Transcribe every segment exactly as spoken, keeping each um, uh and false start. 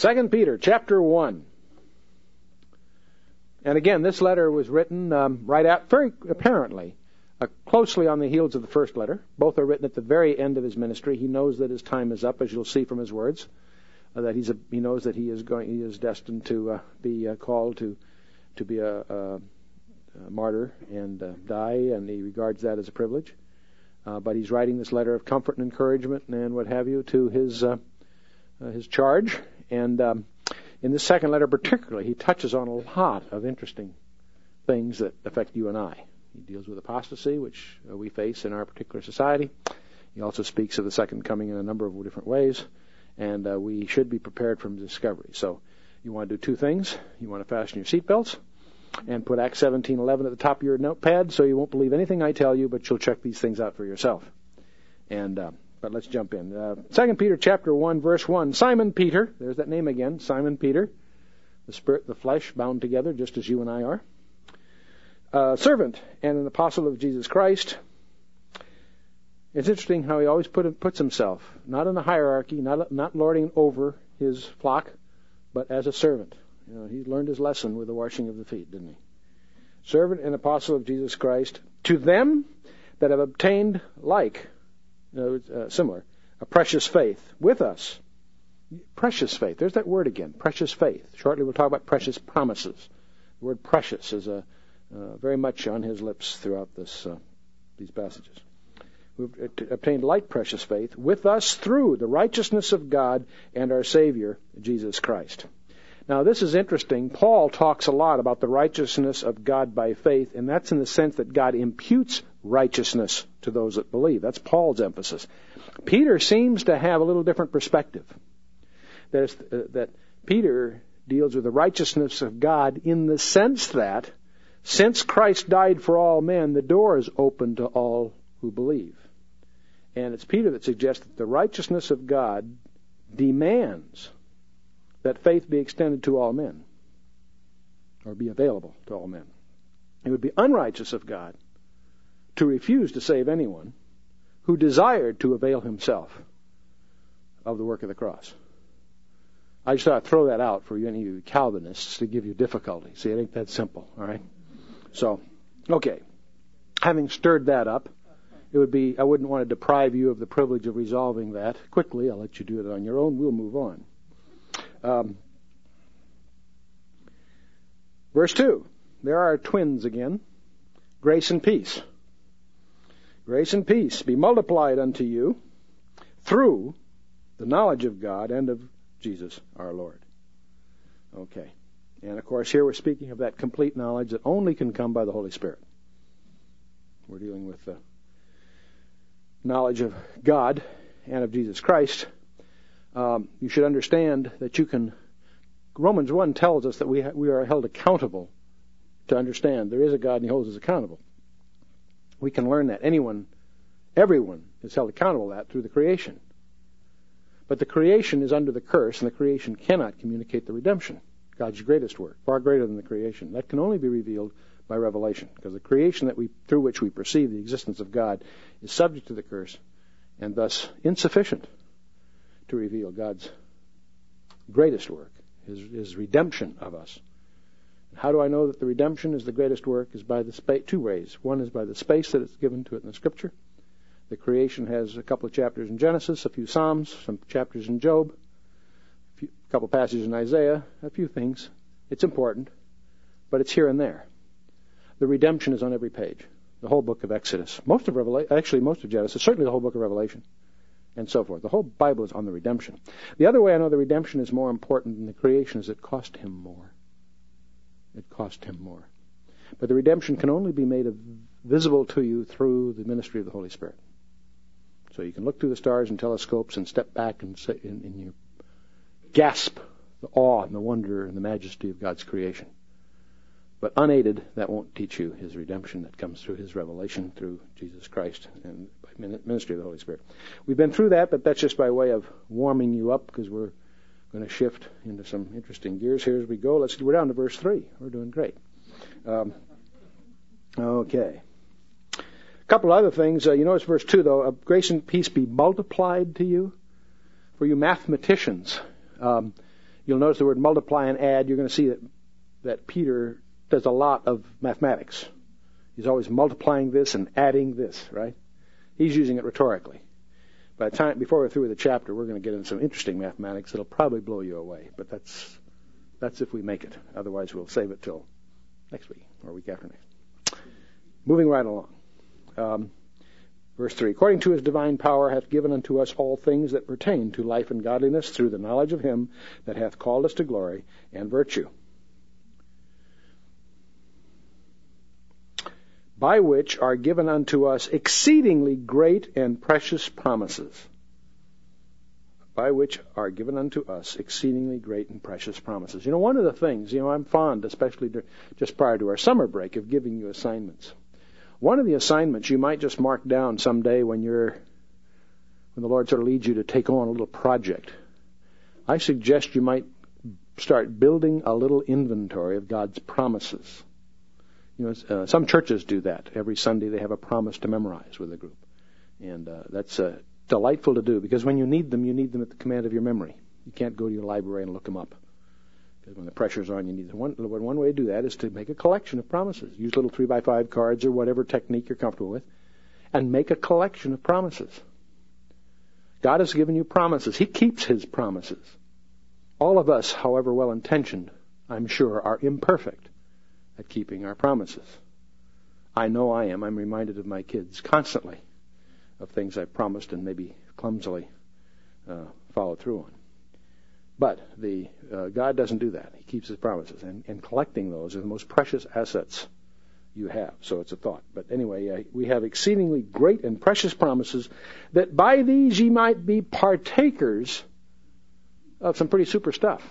Second Peter chapter one. And again, this letter was written um, right out, very apparently, uh, closely on the heels of the first letter. Both are written at the very end of his ministry. He knows that his time is up, as you'll see from his words, uh, that he's a, he knows that he is going, he is destined to uh, be uh, called to to be a, a, a martyr and uh, die, and he regards that as a privilege. Uh, but he's writing this letter of comfort and encouragement and what have you to his uh, uh, his charge. And um, in this second letter particularly, he touches on a lot of interesting things that affect you and I. He deals with apostasy, which uh, we face in our particular society. He also speaks of the second coming in a number of different ways, and uh, we should be prepared from discovery. So you want to do two things. You want to fasten your seatbelts and put Acts seventeen eleven at the top of your notepad so you won't believe anything I tell you, but you'll check these things out for yourself. And uh, But let's jump in. Uh, Second Peter chapter one, verse one. Simon Peter, there's that name again, Simon Peter, the spirit and the flesh bound together just as you and I are. Uh, servant and an apostle of Jesus Christ. It's interesting how he always put, puts himself, not in a hierarchy, not, not lording over his flock, but as a servant. You know, he learned his lesson with the washing of the feet, didn't he? Servant and apostle of Jesus Christ, to them that have obtained like, uh, uh, similar, a precious faith with us. Precious faith. There's that word again, precious faith. Shortly we'll talk about precious promises. The word precious is a, uh, very much on his lips throughout this uh, these passages. We've obtained like precious faith with us through the righteousness of God and our Savior, Jesus Christ. Now, this is interesting. Paul talks a lot about the righteousness of God by faith, and that's in the sense that God imputes righteousness to those that believe. That's Paul's emphasis. Peter seems to have a little different perspective. That, is, uh, that Peter deals with the righteousness of God in the sense that since Christ died for all men, the door is open to all who believe. And it's Peter that suggests that the righteousness of God demands that faith be extended to all men, or be available to all men. It would be unrighteous of God to refuse to save anyone who desired to avail himself of the work of the cross. I just thought I'd throw that out for any of you Calvinists to give you difficulty. See, it ain't that simple, all right? So, okay. Having stirred that up, it would be, I wouldn't want to deprive you of the privilege of resolving that quickly. I'll let you do it on your own. We'll move on. Um, verse two. There are twins again. Grace and peace. Grace and peace be multiplied unto you through the knowledge of God and of Jesus our Lord. Okay. And of course here we're speaking of that complete knowledge that only can come by the Holy Spirit. We're dealing with the knowledge of God and of Jesus Christ. Um, you should understand that you can, Romans one tells us that we ha- we are held accountable to understand there is a God and he holds us accountable. We can learn that. Anyone, everyone is held accountable to that through the creation. But the creation is under the curse, and the creation cannot communicate the redemption, God's greatest work, far greater than the creation. That can only be revealed by revelation, because the creation that we through which we perceive the existence of God is subject to the curse, and thus insufficient to reveal God's greatest work, his, his redemption of us. How do I know that the redemption is the greatest work? Is by the spa- two ways. One is by the space that is given to it in the Scripture. The creation has a couple of chapters in Genesis, a few Psalms, some chapters in Job, a, few, a couple of passages in Isaiah, a few things. It's important, but it's here and there. The redemption is on every page. The whole book of Exodus, most of Revelation, actually most of Genesis, certainly the whole book of Revelation, and so forth. The whole Bible is on the redemption. The other way I know the redemption is more important than the creation is it cost him more. It cost him more. But the redemption can only be made visible to you through the ministry of the Holy Spirit. So you can look through the stars and telescopes and step back and say, and, and you gasp the awe and the wonder and the majesty of God's creation. But unaided, that won't teach you his redemption that comes through his revelation through Jesus Christ and by ministry of the Holy Spirit. We've been through that, but that's just by way of warming you up, because we're going to shift into some interesting gears here as we go. Let's we're down to verse three. We're doing great. Um, okay. A couple other things. Uh, you notice verse two, though. Uh, Grace and peace be multiplied to you. For you mathematicians, um, you'll notice the word multiply and add. You're going to see that, that Peter does a lot of mathematics. He's always multiplying this and adding this, right? He's using it rhetorically. By the time, before we're through with the chapter, we're going to get into some interesting mathematics that'll probably blow you away. But that's that's if we make it. Otherwise, we'll save it till next week or week after next. Moving right along. Um, verse three, according to his divine power hath given unto us all things that pertain to life and godliness through the knowledge of him that hath called us to glory and virtue, by which are given unto us exceedingly great and precious promises. By which are given unto us exceedingly great and precious promises. You know, one of the things, you know, I'm fond, especially just prior to our summer break, of giving you assignments. One of the assignments you might just mark down someday when you're, when the Lord sort of leads you to take on a little project. I suggest you might start building a little inventory of God's promises. You know, uh, some churches do that. Every Sunday they have a promise to memorize with a group. And uh, that's uh, delightful to do, because when you need them, you need them at the command of your memory. You can't go to your library and look them up, because when the pressure's on, you need them. One, one way to do that is to make a collection of promises. Use little three by five cards or whatever technique you're comfortable with, and make a collection of promises. God has given you promises. He keeps his promises. All of us, however well-intentioned, I'm sure, are imperfect at keeping our promises. I know I am. I'm reminded of my kids constantly of things I promised and maybe clumsily uh, followed through on. But the uh, God doesn't do that. He keeps his promises, and, and collecting those are the most precious assets you have. So it's a thought. But anyway, uh, we have exceedingly great and precious promises, that by these ye might be partakers of some pretty super stuff.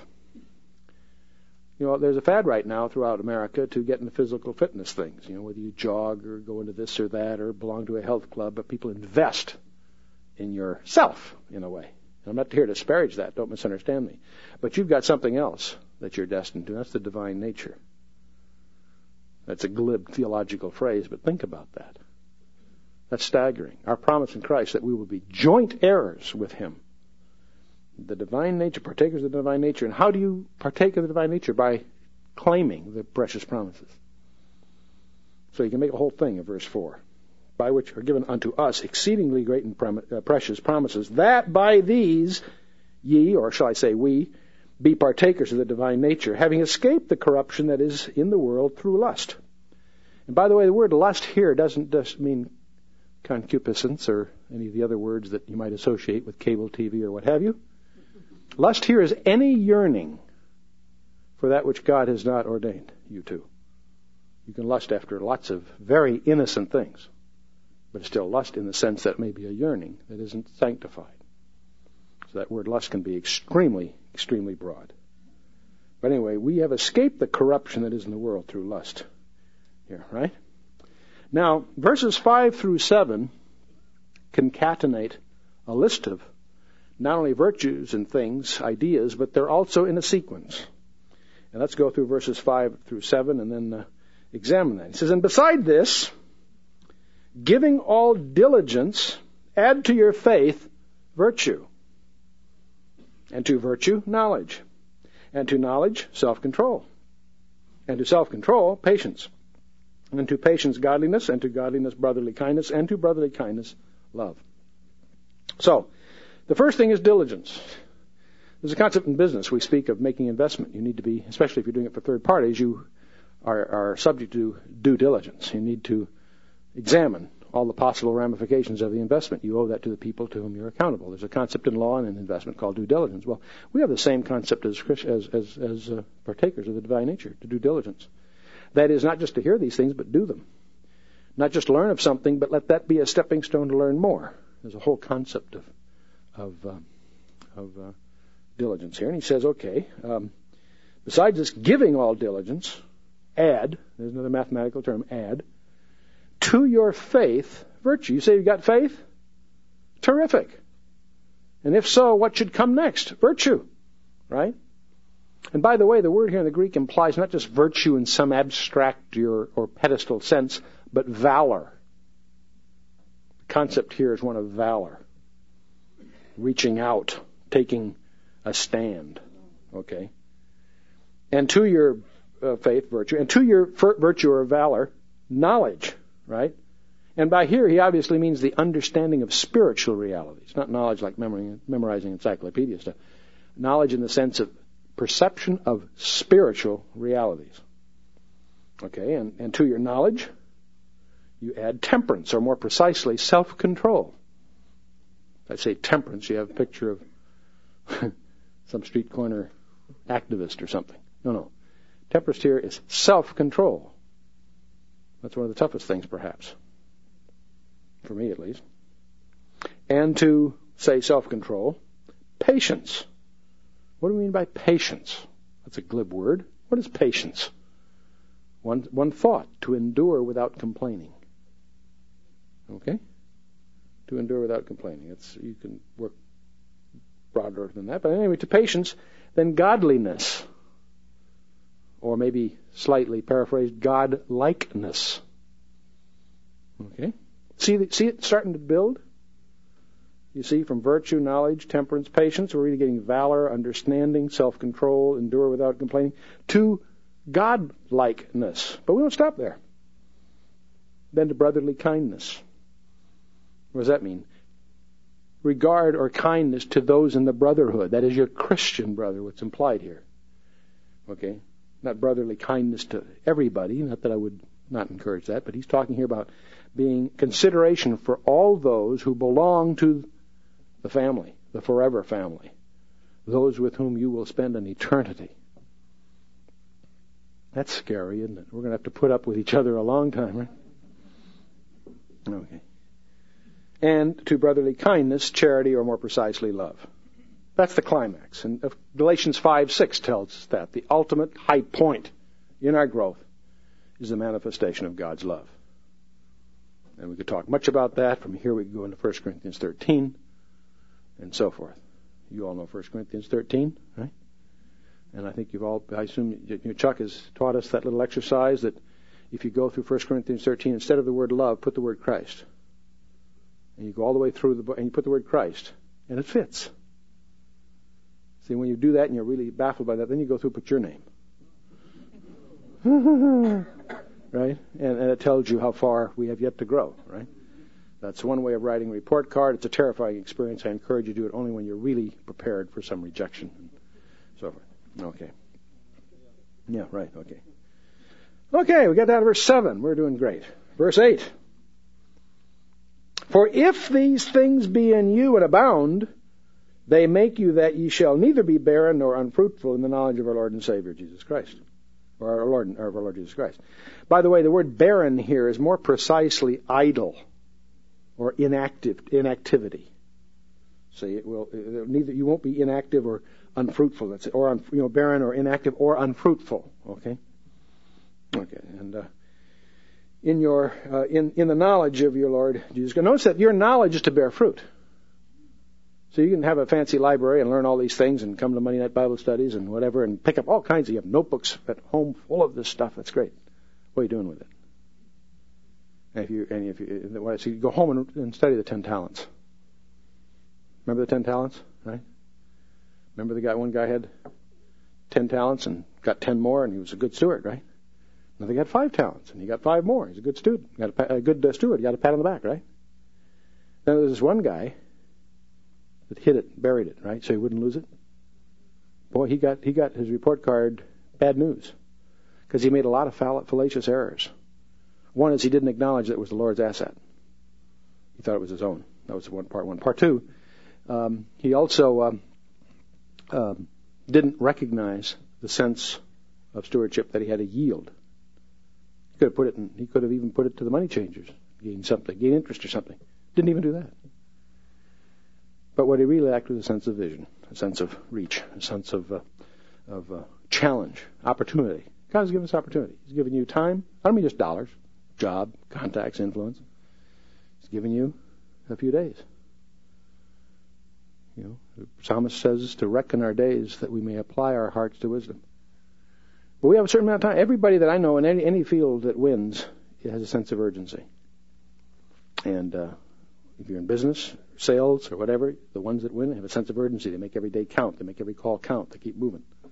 You know, there's a fad right now throughout America to get into physical fitness things. You know, whether you jog or go into this or that or belong to a health club, but people invest in yourself in a way. I'm not here to disparage that. Don't misunderstand me. But you've got something else that you're destined to. That's the divine nature. That's a glib theological phrase, but think about that. That's staggering. Our promise in Christ that we will be joint heirs with him. The divine nature, partakers of the divine nature. And how do you partake of the divine nature? By claiming the precious promises. So you can make a whole thing of verse four. By which are given unto us exceedingly great and prom- uh, precious promises, that by these ye, or shall I say we, be partakers of the divine nature, having escaped the corruption that is in the world through lust. And by the way, the word lust here doesn't just mean concupiscence or any of the other words that you might associate with cable T V or what have you. Lust here is any yearning for that which God has not ordained you to. You can lust after lots of very innocent things, but it's still lust in the sense that it may be a yearning that isn't sanctified. So that word lust can be extremely, extremely broad. But anyway, we have escaped the corruption that is in the world through lust here, right? Now, verses five through seven concatenate a list of not only virtues and things, ideas, but they're also in a sequence. And let's go through verses five through seven and then uh, examine that. He says, and beside this, giving all diligence, add to your faith virtue, and to virtue knowledge, and to knowledge self-control, and to self-control patience, and to patience godliness, and to godliness brotherly kindness, and to brotherly kindness love. So, the first thing is diligence. There's a concept in business. We speak of making investment. You need to be, especially if you're doing it for third parties, you are, are subject to due diligence. You need to examine all the possible ramifications of the investment. You owe that to the people to whom you're accountable. There's a concept in law and in investment called due diligence. Well, we have the same concept as as as, as uh, partakers of the divine nature, to due diligence. That is not just to hear these things, but do them. Not just learn of something, but let that be a stepping stone to learn more. There's a whole concept of of uh, of uh, diligence here. And he says, okay, um, besides this giving all diligence, add, there's another mathematical term, add, to your faith, virtue. You say you've got faith? Terrific. And if so, what should come next? Virtue, right? And by the way, the word here in the Greek implies not just virtue in some abstract or, or pedestal sense, but valor. The concept here is one of valor. Reaching out, taking a stand, okay? And to your uh, faith, virtue, and to your virtue or valor, knowledge, right? And by here, he obviously means the understanding of spiritual realities, not knowledge like memory, memorizing encyclopedia stuff. Knowledge in the sense of perception of spiritual realities. Okay, and, and to your knowledge, you add temperance, or more precisely, self-control. If I say temperance, you have a picture of some street corner activist or something. No, no. Temperance here is self-control. That's one of the toughest things, perhaps. For me, at least. And to say self-control, patience. What do we mean by patience? That's a glib word. What is patience? One, one thought, to endure without complaining. Okay? To endure without complaining. It's, you can work broader than that. But anyway, to patience, then godliness. Or maybe slightly paraphrased, God-likeness. Okay? See, see it starting to build? You see, from virtue, knowledge, temperance, patience, we're really getting valor, understanding, self-control, endure without complaining, to God-likeness. But we don't stop there. Then to brotherly kindness. What does that mean? Regard or kindness to those in the brotherhood. That is your Christian brother, what's implied here. Okay? Not brotherly kindness to everybody, not that I would not encourage that, but he's talking here about being consideration for all those who belong to the family, the forever family, those with whom you will spend an eternity. That's scary, isn't it? We're going to have to put up with each other a long time, right? Okay. And to brotherly kindness, charity, or more precisely, love. That's the climax. And Galatians five six tells us that. The ultimate high point in our growth is the manifestation of God's love. And we could talk much about that. From here we can go into First Corinthians thirteen and so forth. You all know First Corinthians thirteen, right? And I think you've all, I assume you know, Chuck has taught us that little exercise that if you go through First Corinthians thirteen, instead of the word love, put the word Christ. And you go all the way through the book and you put the word Christ. And it fits. See, when you do that and you're really baffled by that, then you go through and put your name. Right? And, and it tells you how far we have yet to grow, right? That's one way of writing a report card. It's a terrifying experience. I encourage you to do it only when you're really prepared for some rejection and so forth. Okay. Yeah, right, okay. Okay, we got down to verse seven. We're doing great. Verse eight. For if these things be in you and abound, they make you that ye shall neither be barren nor unfruitful in the knowledge of our Lord and Savior, Jesus Christ. Or our Lord, or our Lord Jesus Christ. By the way, the word barren here is more precisely idle or inactive, inactivity. See, it will it, it, neither you won't be inactive or unfruitful. That's it, or un, you know, barren or inactive or unfruitful. Okay, okay, and uh, in your uh, in in the knowledge of your Lord Jesus Christ. Notice that your knowledge is to bear fruit. So you can have a fancy library and learn all these things and come to Monday night Bible studies and whatever and pick up all kinds of, you have notebooks at home full of this stuff. That's great. What are you doing with it? And if you, and if you, so you go home and, and study the ten talents. Remember the ten talents, right? Remember the guy, one guy had ten talents and got ten more and he was a good steward, right? Another guy had five talents and he got five more. He's a good student. Got a, a good uh, steward. You got a pat on the back, right? Then there's this one guy that hid it, buried it, right, so he wouldn't lose it. Boy, he got he got his report card bad news because he made a lot of fallacious errors. One is he didn't acknowledge that it was the Lord's asset. He thought it was his own. That was one part one. Part two, um, he also um, um, didn't recognize the sense of stewardship that he had to yield. He could have put it in, he could have even put it to the money changers, gain something, gain interest or something. Didn't even do that. But what he really lacked was a sense of vision, a sense of reach, a sense of uh, of uh, challenge, opportunity. God has given us opportunity. He's given you time. I don't mean just dollars, job, contacts, influence. He's given you a few days. You know, the psalmist says to reckon our days that we may apply our hearts to wisdom. But we have a certain amount of time. Everybody that I know in any, any field that wins, it has a sense of urgency. And uh, if you're in business, sales, or whatever, the ones that win have a sense of urgency. They make every day count. They make every call count. They keep moving.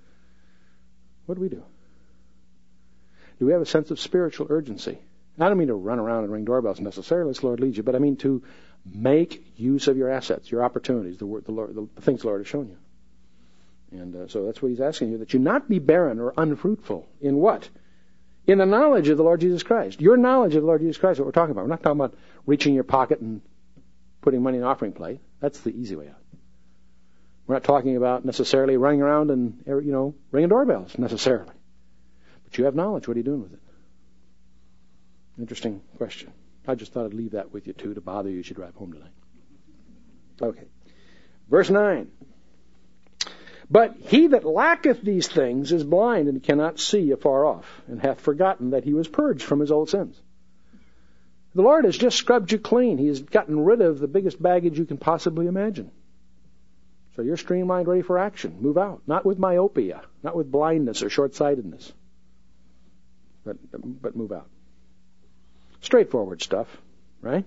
What do we do? Do we have a sense of spiritual urgency? And I don't mean to run around and ring doorbells necessarily, as the Lord leads you, but I mean to make use of your assets, your opportunities, the, word, the, Lord, the things the Lord has shown you. And uh, so that's what he's asking you, that you not be barren or unfruitful. In what? In the knowledge of the Lord Jesus Christ. Your knowledge of the Lord Jesus Christ is what we're talking about. We're not talking about reaching your pocket and putting money in an offering plate. That's the easy way out. We're not talking about necessarily running around and, you know, ringing doorbells necessarily. But you have knowledge. What are you doing with it? Interesting question. I just thought I'd leave that with you, too, to bother you as you drive home tonight. Okay. Verse nine. But he that lacketh these things is blind and cannot see afar off, and hath forgotten that he was purged from his old sins. The Lord has just scrubbed you clean. He has gotten rid of the biggest baggage you can possibly imagine. So you're streamlined, ready for action. Move out. Not with myopia, not with blindness or short-sightedness, but, but move out. Straightforward stuff, right?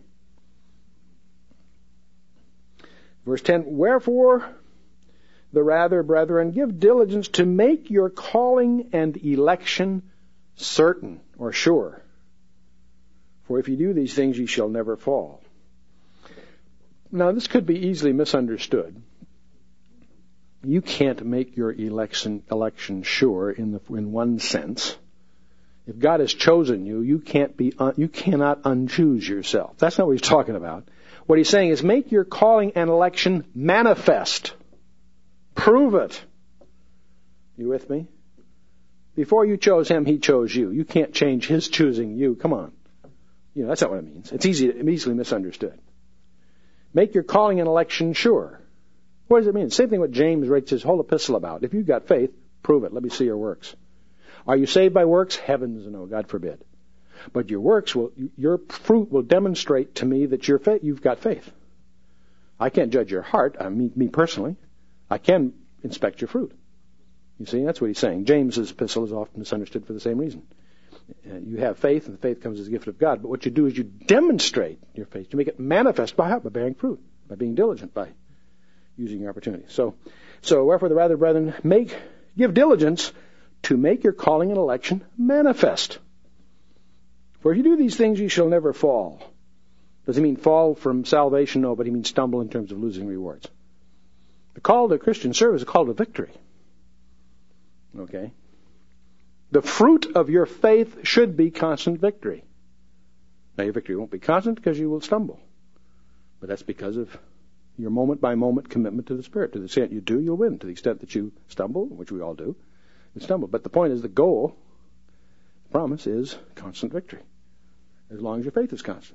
Verse ten, wherefore the rather, brethren, give diligence to make your calling and election certain or sure. For if you do these things, ye shall never fall. Now, this could be easily misunderstood. You can't make your election election sure in the in one sense. If God has chosen you, you can't be un, you cannot unchoose yourself. That's not what he's talking about. What he's saying is make your calling and election manifest. Prove it. You with me? Before you chose him, he chose you. You can't change his choosing you. Come on. You know, that's not what it means. It's easy, easily misunderstood. Make your calling and election sure. What does it mean? Same thing what James writes his whole epistle about. If you've got faith, prove it. Let me see your works. Are you saved by works? Heavens no, God forbid. But your works will, your fruit will demonstrate to me that you're faith, you've got faith. I can't judge your heart, I mean, me personally. I can inspect your fruit. You see, that's what he's saying. James's epistle is often misunderstood for the same reason. Uh, you have faith, and the faith comes as a gift of God. But what you do is you demonstrate your faith. You make it manifest by how? By bearing fruit, by being diligent, by using your opportunity. So, so wherefore the rather, brethren, make give diligence to make your calling and election manifest. For if you do these things, you shall never fall. Does he mean fall from salvation? No, but he means stumble in terms of losing rewards. The call to Christian service is a call to victory. Okay? The fruit of your faith should be constant victory. Now, your victory won't be constant because you will stumble. But that's because of your moment-by-moment commitment to the Spirit. To the extent you do, you'll win. To the extent that you stumble, which we all do, you stumble. But the point is the goal, the promise, is constant victory, as long as your faith is constant.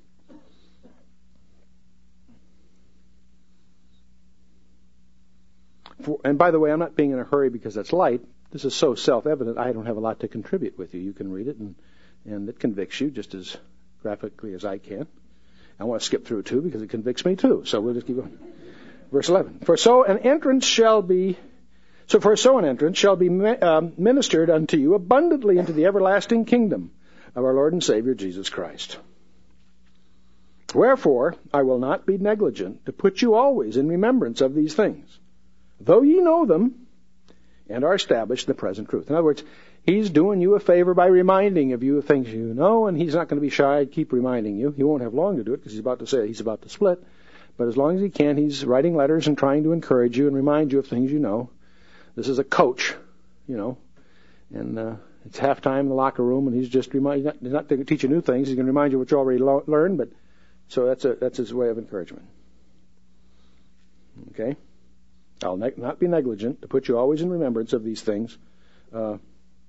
For, and by the way, I'm not being in a hurry because that's light. This is so self-evident, I don't have a lot to contribute with you. You can read it, and, and it convicts you just as graphically as I can. I want to skip through it, too, because it convicts me, too. So we'll just keep going. Verse eleven. For so an entrance shall be, so for so an entrance shall be um, ministered unto you abundantly into the everlasting kingdom of our Lord and Savior Jesus Christ. Wherefore, I will not be negligent to put you always in remembrance of these things, though ye know them, and are established in the present truth. In other words, he's doing you a favor by reminding of you of things you know, and he's not going to be shy to keep reminding you. He won't have long to do it because he's about to say he's about to split. But as long as he can, he's writing letters and trying to encourage you and remind you of things you know. This is a coach, you know, and uh, it's halftime in the locker room, and he's just remind, he's not, he's not going to teach you new things. He's going to remind you what you already lo- learned. But so that's a, that's his way of encouragement. Okay. I'll ne- not be negligent to put you always in remembrance of these things. Uh,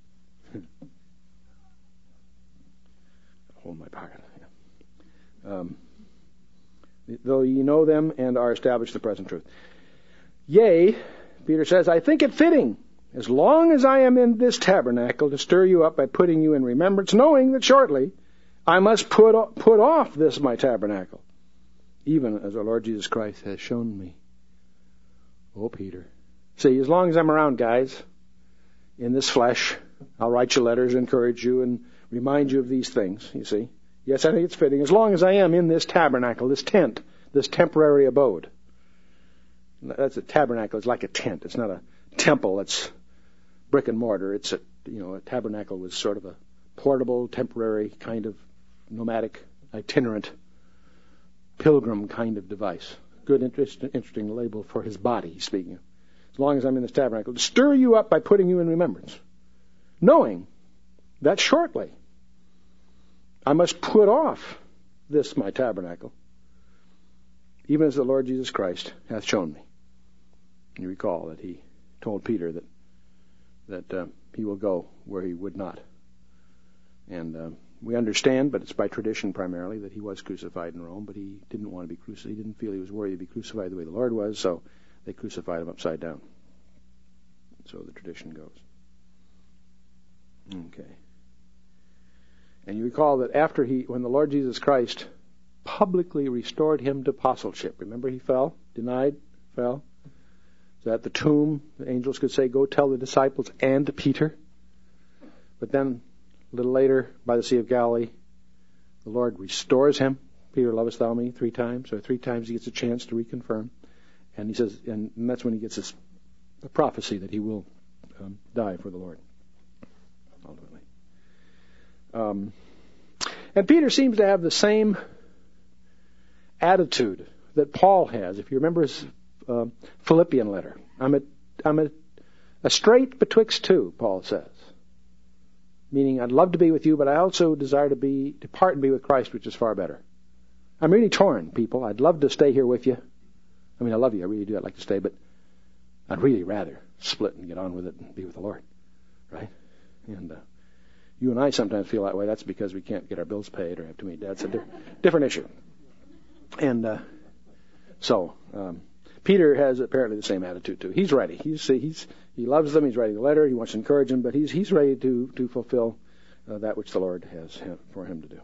hold my pocket. Yeah. Um, though ye know them and are established in the present truth. Yea, Peter says, I think it fitting, as long as I am in this tabernacle, to stir you up by putting you in remembrance, knowing that shortly I must put o- put off this my tabernacle, even as our Lord Jesus Christ has shown me. Oh, Peter. See, as long as I'm around, guys, in this flesh, I'll write you letters, encourage you, and remind you of these things, you see. Yes, I think it's fitting. As long as I am in this tabernacle, this tent, this temporary abode. That's a tabernacle. It's like a tent. It's not a temple that's brick and mortar. It's a, you know, a tabernacle was sort of a portable, temporary kind of nomadic, itinerant, pilgrim kind of device. Good, interest, interesting label for his body, he's speaking of. As long as I'm in this tabernacle, to stir you up by putting you in remembrance, knowing that shortly I must put off this my tabernacle, even as the Lord Jesus Christ hath shown me. You recall that he told Peter that that uh, he will go where he would not. And uh, we understand, but it's by tradition primarily, that he was crucified in Rome, but he didn't want to be crucified. He didn't feel he was worthy to be crucified the way the Lord was, so they crucified him upside down. So the tradition goes. Okay. And you recall that after he, when the Lord Jesus Christ publicly restored him to apostleship, remember he fell, denied, fell. So at the tomb, the angels could say, go tell the disciples and Peter. But then, a little later, by the Sea of Galilee, the Lord restores him. Peter, lovest thou me? Three times. Or three times he gets a chance to reconfirm. And he says, and that's when he gets this the prophecy that he will um, die for the Lord, ultimately. Um, and Peter seems to have the same attitude that Paul has. If you remember his uh, Philippian letter, I'm a, I'm a, a strait betwixt two, Paul says. Meaning, I'd love to be with you, but I also desire to be depart and be with Christ, which is far better. I'm really torn, people. I'd love to stay here with you. I mean, I love you. I really do. I'd like to stay, but I'd really rather split and get on with it and be with the Lord, right? And uh, you and I sometimes feel that way. That's because we can't get our bills paid or have too many debts. It's a di- different issue. And uh, so um, Peter has apparently the same attitude too. He's ready. He's he's he loves them. He's writing a letter. He wants to encourage them, but he's he's ready to to fulfill uh, that which the Lord has for him to do.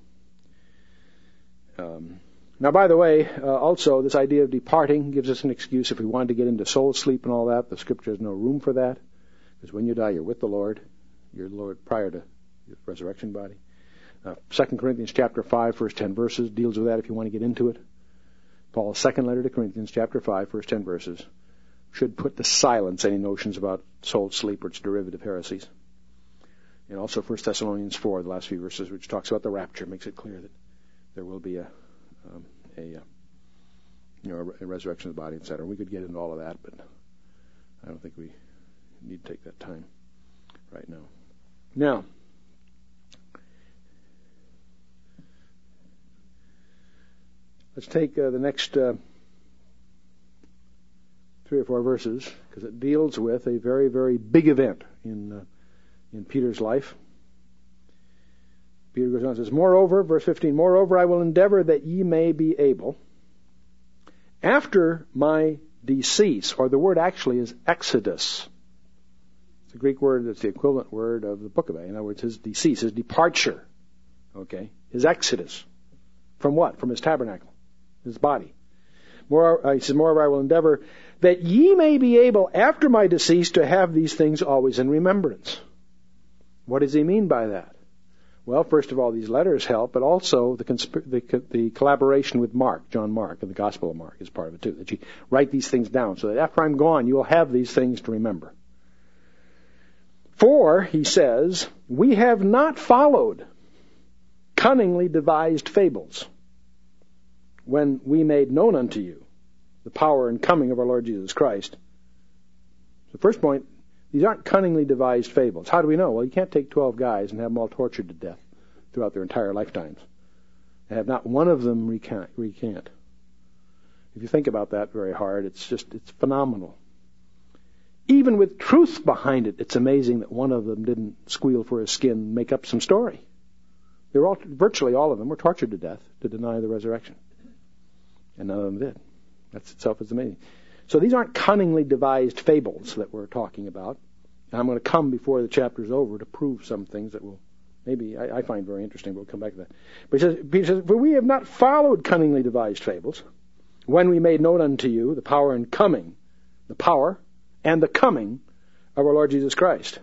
Um, now, by the way, uh, also this idea of departing gives us an excuse if we wanted to get into soul sleep and all that. The Scripture has no room for that, because when you die, you're with the Lord. You're the Lord prior to your resurrection body. Uh, Second Corinthians chapter five, first ten verses deals with that. If you want to get into it, Paul's second letter to Corinthians chapter five, first ten verses should put to silence any notions about soul sleep or its derivative heresies. And also First Thessalonians four, the last few verses, which talks about the rapture, makes it clear that there will be a um, a uh, you know a, a resurrection of the body, et cetera. We could get into all of that, but I don't think we need to take that time right now. Now, let's take uh, the next uh, three or four verses, because it deals with a very, very big event in uh, in Peter's life. Peter goes on and says, Moreover, verse fifteen, Moreover, I will endeavor that ye may be able, after my decease, or the word actually is exodus. It's a Greek word that's the equivalent word of the book of Acts. In other words, his decease, his departure, okay, his exodus. From what? From his tabernacle, his body. More, uh, he says, Moreover, I will endeavor that ye may be able, after my decease, to have these things always in remembrance. What does he mean by that? Well, first of all, these letters help, but also the, consp- the, the collaboration with Mark, John Mark, and the Gospel of Mark is part of it too, that you write these things down so that after I'm gone, you will have these things to remember. For, he says, we have not followed cunningly devised fables when we made known unto you the power and coming of our Lord Jesus Christ. The first point, these aren't cunningly devised fables. How do we know? Well, you can't take twelve guys and have them all tortured to death throughout their entire lifetimes and have not one of them recant. recant. If you think about that very hard, it's just, it's phenomenal. Even with truth behind it, it's amazing that one of them didn't squeal for his skin and make up some story. They were all, virtually all of them were tortured to death to deny the resurrection. And none of them did. That itself is amazing. So these aren't cunningly devised fables that we're talking about. And I'm going to come before the chapter's over to prove some things that will maybe I, I find very interesting, but we'll come back to that. But he says, he says, For we have not followed cunningly devised fables when we made known unto you the power and coming, the power and the coming of our Lord Jesus Christ.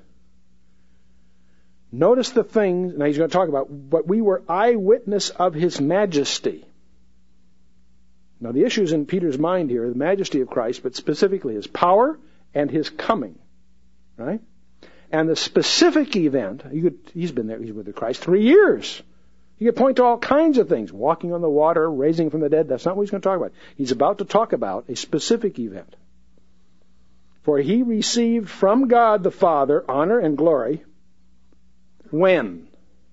Notice the things, now he's going to talk about, but we were eyewitness of his majesty. Now, the issue is in Peter's mind here, the majesty of Christ, but specifically his power and his coming, right? And the specific event, you could, he's been there, he's with Christ three years. He could point to all kinds of things, walking on the water, raising from the dead. That's not what he's going to talk about. He's about to talk about a specific event. For he received from God the Father honor and glory when?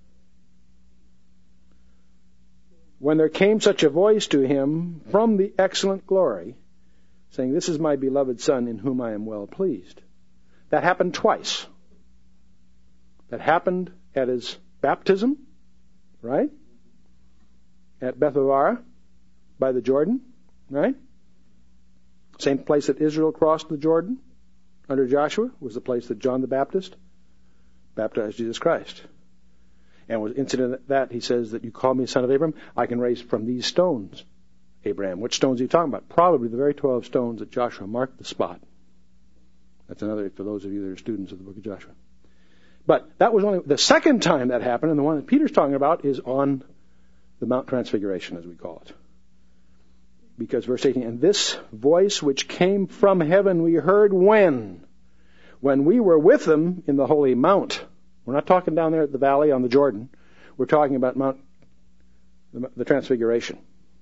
When there came such a voice to him from the excellent glory, saying, "This is my beloved Son, in whom I am well pleased." That happened twice. That happened at his baptism, right? At Bethabara, by the Jordan, right? Same place that Israel crossed the Jordan under Joshua was the place that John the Baptist baptized Jesus Christ. And was incident that he says that you call me son of Abraham, I can raise from these stones, Abraham. Which stones are you talking about? Probably the very twelve stones that Joshua marked the spot. That's another for those of you that are students of the book of Joshua. But that was only the second time that happened, and the one that Peter's talking about is on the Mount Transfiguration, as we call it. Because verse eighteen, and this voice which came from heaven we heard when? When we were with them in the holy mount. We're not talking down there at the valley on the Jordan. We're talking about Mount, the, the Transfiguration.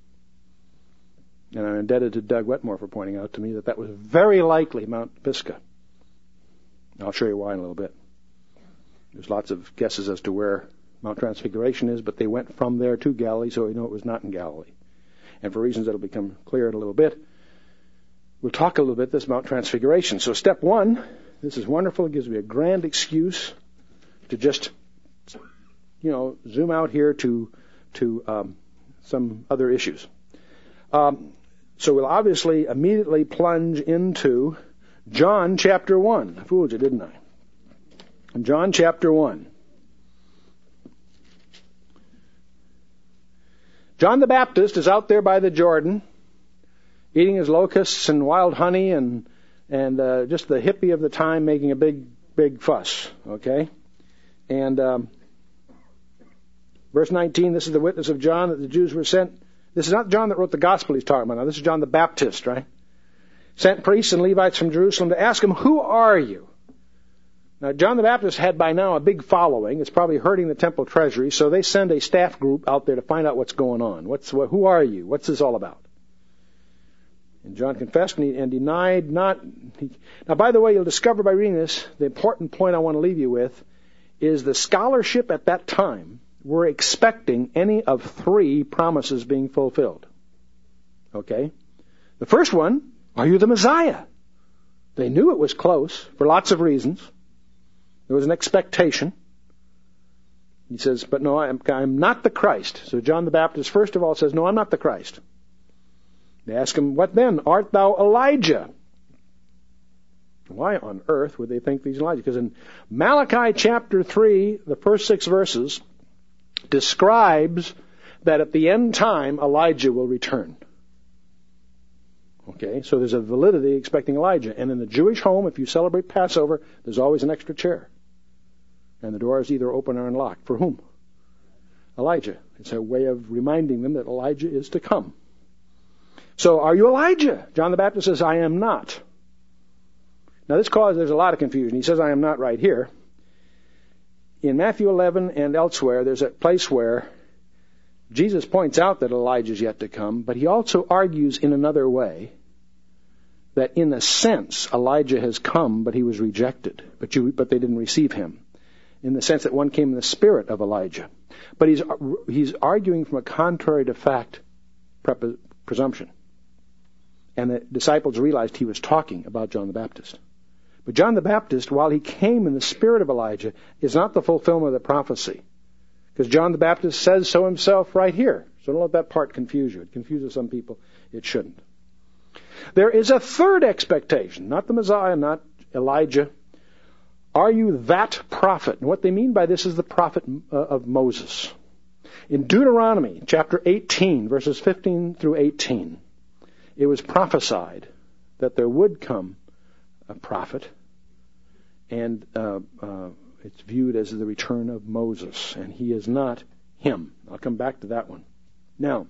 And I'm indebted to Doug Wetmore for pointing out to me that that was very likely Mount Pisgah. I'll show you why in a little bit. There's lots of guesses as to where Mount Transfiguration is, but they went from there to Galilee, so we know it was not in Galilee. And for reasons that will become clear in a little bit, we'll talk a little bit this Mount Transfiguration. So step one, this is wonderful. It gives me a grand excuse to just, you know, zoom out here to to um, some other issues. Um, so we'll obviously immediately plunge into John chapter one. I fooled you, didn't I? John chapter one. John the Baptist is out there by the Jordan, eating his locusts and wild honey and and uh, just the hippie of the time making a big, big fuss, okay? And um, verse nineteen, this is the witness of John that the Jews were sent. This is not John that wrote the gospel he's talking about now. This is John the Baptist, right? Sent priests and Levites from Jerusalem to ask him, who are you? Now, John the Baptist had by now a big following. It's probably hurting the temple treasury, so they send a staff group out there to find out what's going on. What's what, who are you? What's this all about? And John confessed and, he, and denied not. He, now, by the way, you'll discover by reading this, the important point I want to leave you with is the scholarship at that time were expecting any of three promises being fulfilled. Okay? The first one, are you the Messiah? They knew it was close for lots of reasons. There was an expectation. He says, but no, I'm, I'm not the Christ. So John the Baptist, first of all, says, no, I'm not the Christ. They ask him, what then? Art thou Elijah? Why on earth would they think he's Elijah? Because in Malachi chapter three, the first six verses, describes that at the end time, Elijah will return. Okay, so there's a validity expecting Elijah. And in the Jewish home, if you celebrate Passover, there's always an extra chair. And the door is either open or unlocked. For whom? Elijah. It's a way of reminding them that Elijah is to come. So, are you Elijah? John the Baptist says, I am not. Now, this causes, there's a lot of confusion. He says, I am not right here. In Matthew eleven and elsewhere, there's a place where Jesus points out that Elijah is yet to come, but he also argues in another way that in a sense Elijah has come, but he was rejected, but, you, but they didn't receive him, in the sense that one came in the spirit of Elijah. But he's he's arguing from a contrary to fact prep- presumption. And the disciples realized he was talking about John the Baptist. But John the Baptist, while he came in the spirit of Elijah, is not the fulfillment of the prophecy. Because John the Baptist says so himself right here. So don't let that part confuse you. It confuses some people. It shouldn't. There is a third expectation, not the Messiah, not Elijah. Are you that prophet? And what they mean by this is the prophet of Moses. In Deuteronomy chapter eighteen, verses fifteen through eighteen, it was prophesied that there would come a prophet, and uh, uh, it's viewed as the return of Moses, and he is not him. I'll come back to that one. Now,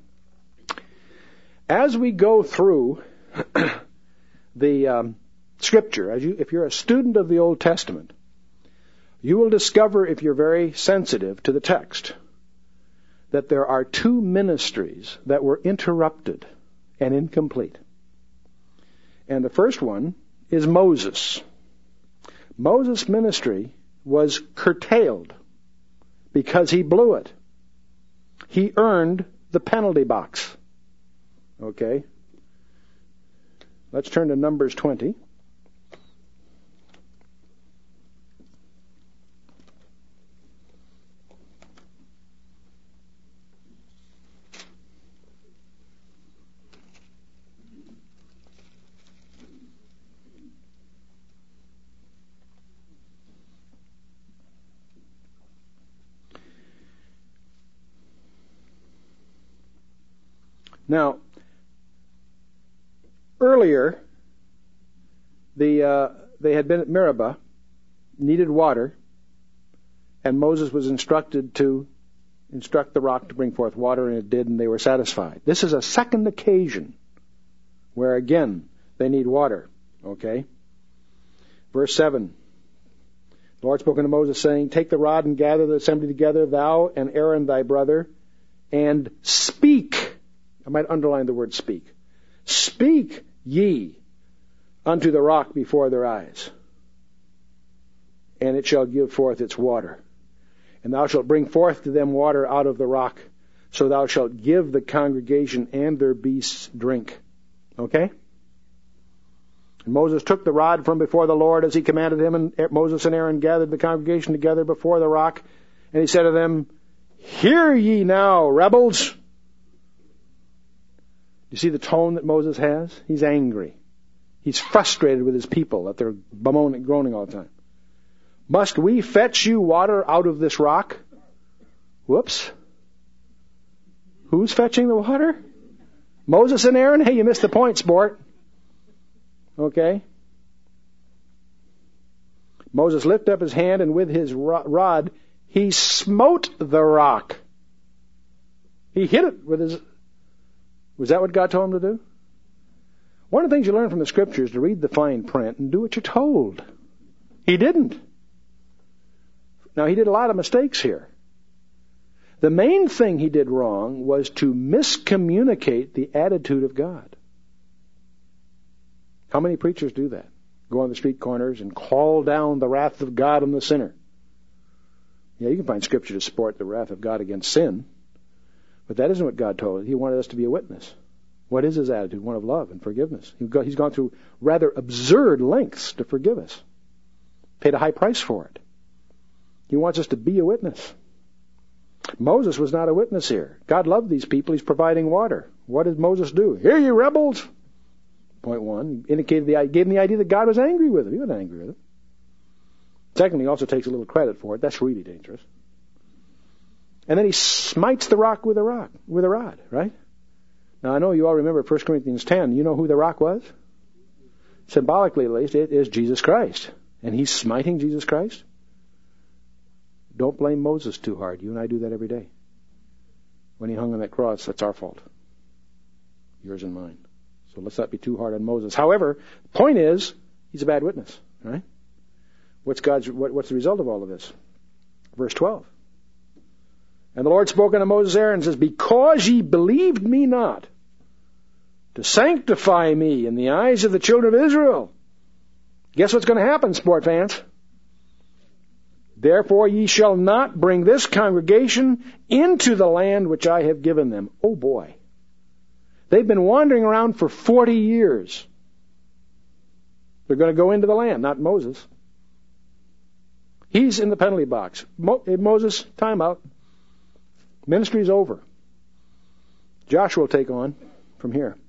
as we go through the um, Scripture, as you, if you're a student of the Old Testament, you will discover, if you're very sensitive to the text, that there are two ministries that were interrupted and incomplete. And the first one is Moses. Moses' ministry was curtailed because he blew it. He earned the penalty box. Okay? Let's turn to Numbers twenty. Now, earlier, the uh, they had been at Meribah, needed water, and Moses was instructed to instruct the rock to bring forth water, and it did, and they were satisfied. This is a second occasion where, again, they need water. Okay? Verse seven. The Lord spoke unto Moses, saying, Take the rod and gather the assembly together, thou and Aaron thy brother, and speak. I might underline the word speak. Speak ye unto the rock before their eyes, and it shall give forth its water. And thou shalt bring forth to them water out of the rock, so thou shalt give the congregation and their beasts drink. Okay? And Moses took the rod from before the Lord as he commanded him, and Moses and Aaron gathered the congregation together before the rock, and he said to them, Hear ye now, rebels. You see the tone that Moses has? He's angry. He's frustrated with his people that they're bemoaning, groaning all the time. Must we fetch you water out of this rock? Whoops. Who's fetching the water? Moses and Aaron? Hey, you missed the point, sport. Okay. Moses lifted up his hand, and with his rod, he smote the rock. He hit it with his... Was that what God told him to do? One of the things you learn from the Scriptures is to read the fine print and do what you're told. He didn't. Now, he did a lot of mistakes here. The main thing he did wrong was to miscommunicate the attitude of God. How many preachers do that? Go on the street corners and call down the wrath of God on the sinner. Yeah, you can find Scripture to support the wrath of God against sin. But that isn't what God told us. He wanted us to be a witness. What is his attitude? One of love and forgiveness. He's gone through rather absurd lengths to forgive us. Paid a high price for it. He wants us to be a witness. Moses was not a witness here. God loved these people. He's providing water. What did Moses do? Hear ye, rebels! Point one. He indicated the, gave him the idea that God was angry with him. He wasn't angry with him. Secondly, he also takes a little credit for it. That's really dangerous. And then he smites the rock with a rock, with a rod, right? Now, I know you all remember First Corinthians ten. You know who the rock was? Symbolically, at least, it is Jesus Christ. And he's smiting Jesus Christ. Don't blame Moses too hard. You and I do that every day. When he hung on that cross, that's our fault. Yours and mine. So let's not be too hard on Moses. However, the point is, he's a bad witness, right? What's God's? What, what's the result of all of this? Verse twelve. And the Lord spoke unto Moses and Aaron and says, Because ye believed me not, to sanctify me in the eyes of the children of Israel. Guess what's going to happen, sport fans? Therefore ye shall not bring this congregation into the land which I have given them. Oh boy. They've been wandering around for forty years. They're going to go into the land, not Moses. He's in the penalty box. Mo- Moses, time out. Ministry's over. Joshua will take on from here.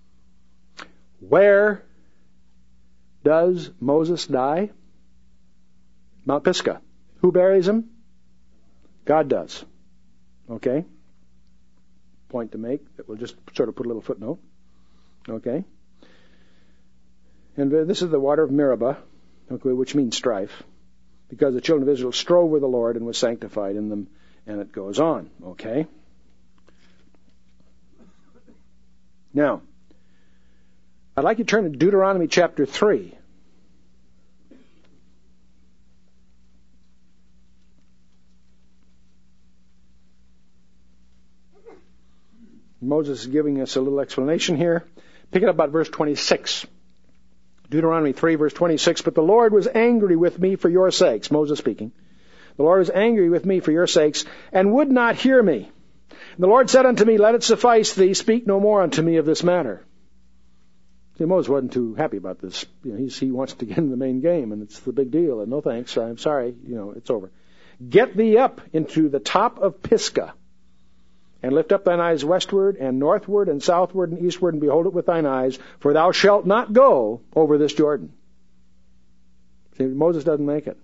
Where does Moses die? Mount Pisgah. Who buries him? God does. Okay? Point to make. We'll just sort of put a little footnote. Okay? And this is the water of Meribah, okay, which means strife, because the children of Israel strove with the Lord and was sanctified in them. And it goes on, okay? Now, I'd like you to turn to Deuteronomy chapter three. Moses is giving us a little explanation here. Pick it up about verse twenty-six. Deuteronomy three, verse twenty-six. But the Lord was angry with me for your sakes. Moses speaking. The Lord was angry with me for your sakes, and would not hear me. And the Lord said unto me, let it suffice thee, speak no more unto me of this matter. See, Moses wasn't too happy about this. You know, he's, he wants to get in the main game, and it's the big deal. And no thanks, I'm sorry, you know, it's over. Get thee up into the top of Pisgah, and lift up thine eyes westward, and northward, and southward, and eastward, and behold it with thine eyes, for thou shalt not go over this Jordan. See, Moses doesn't make it.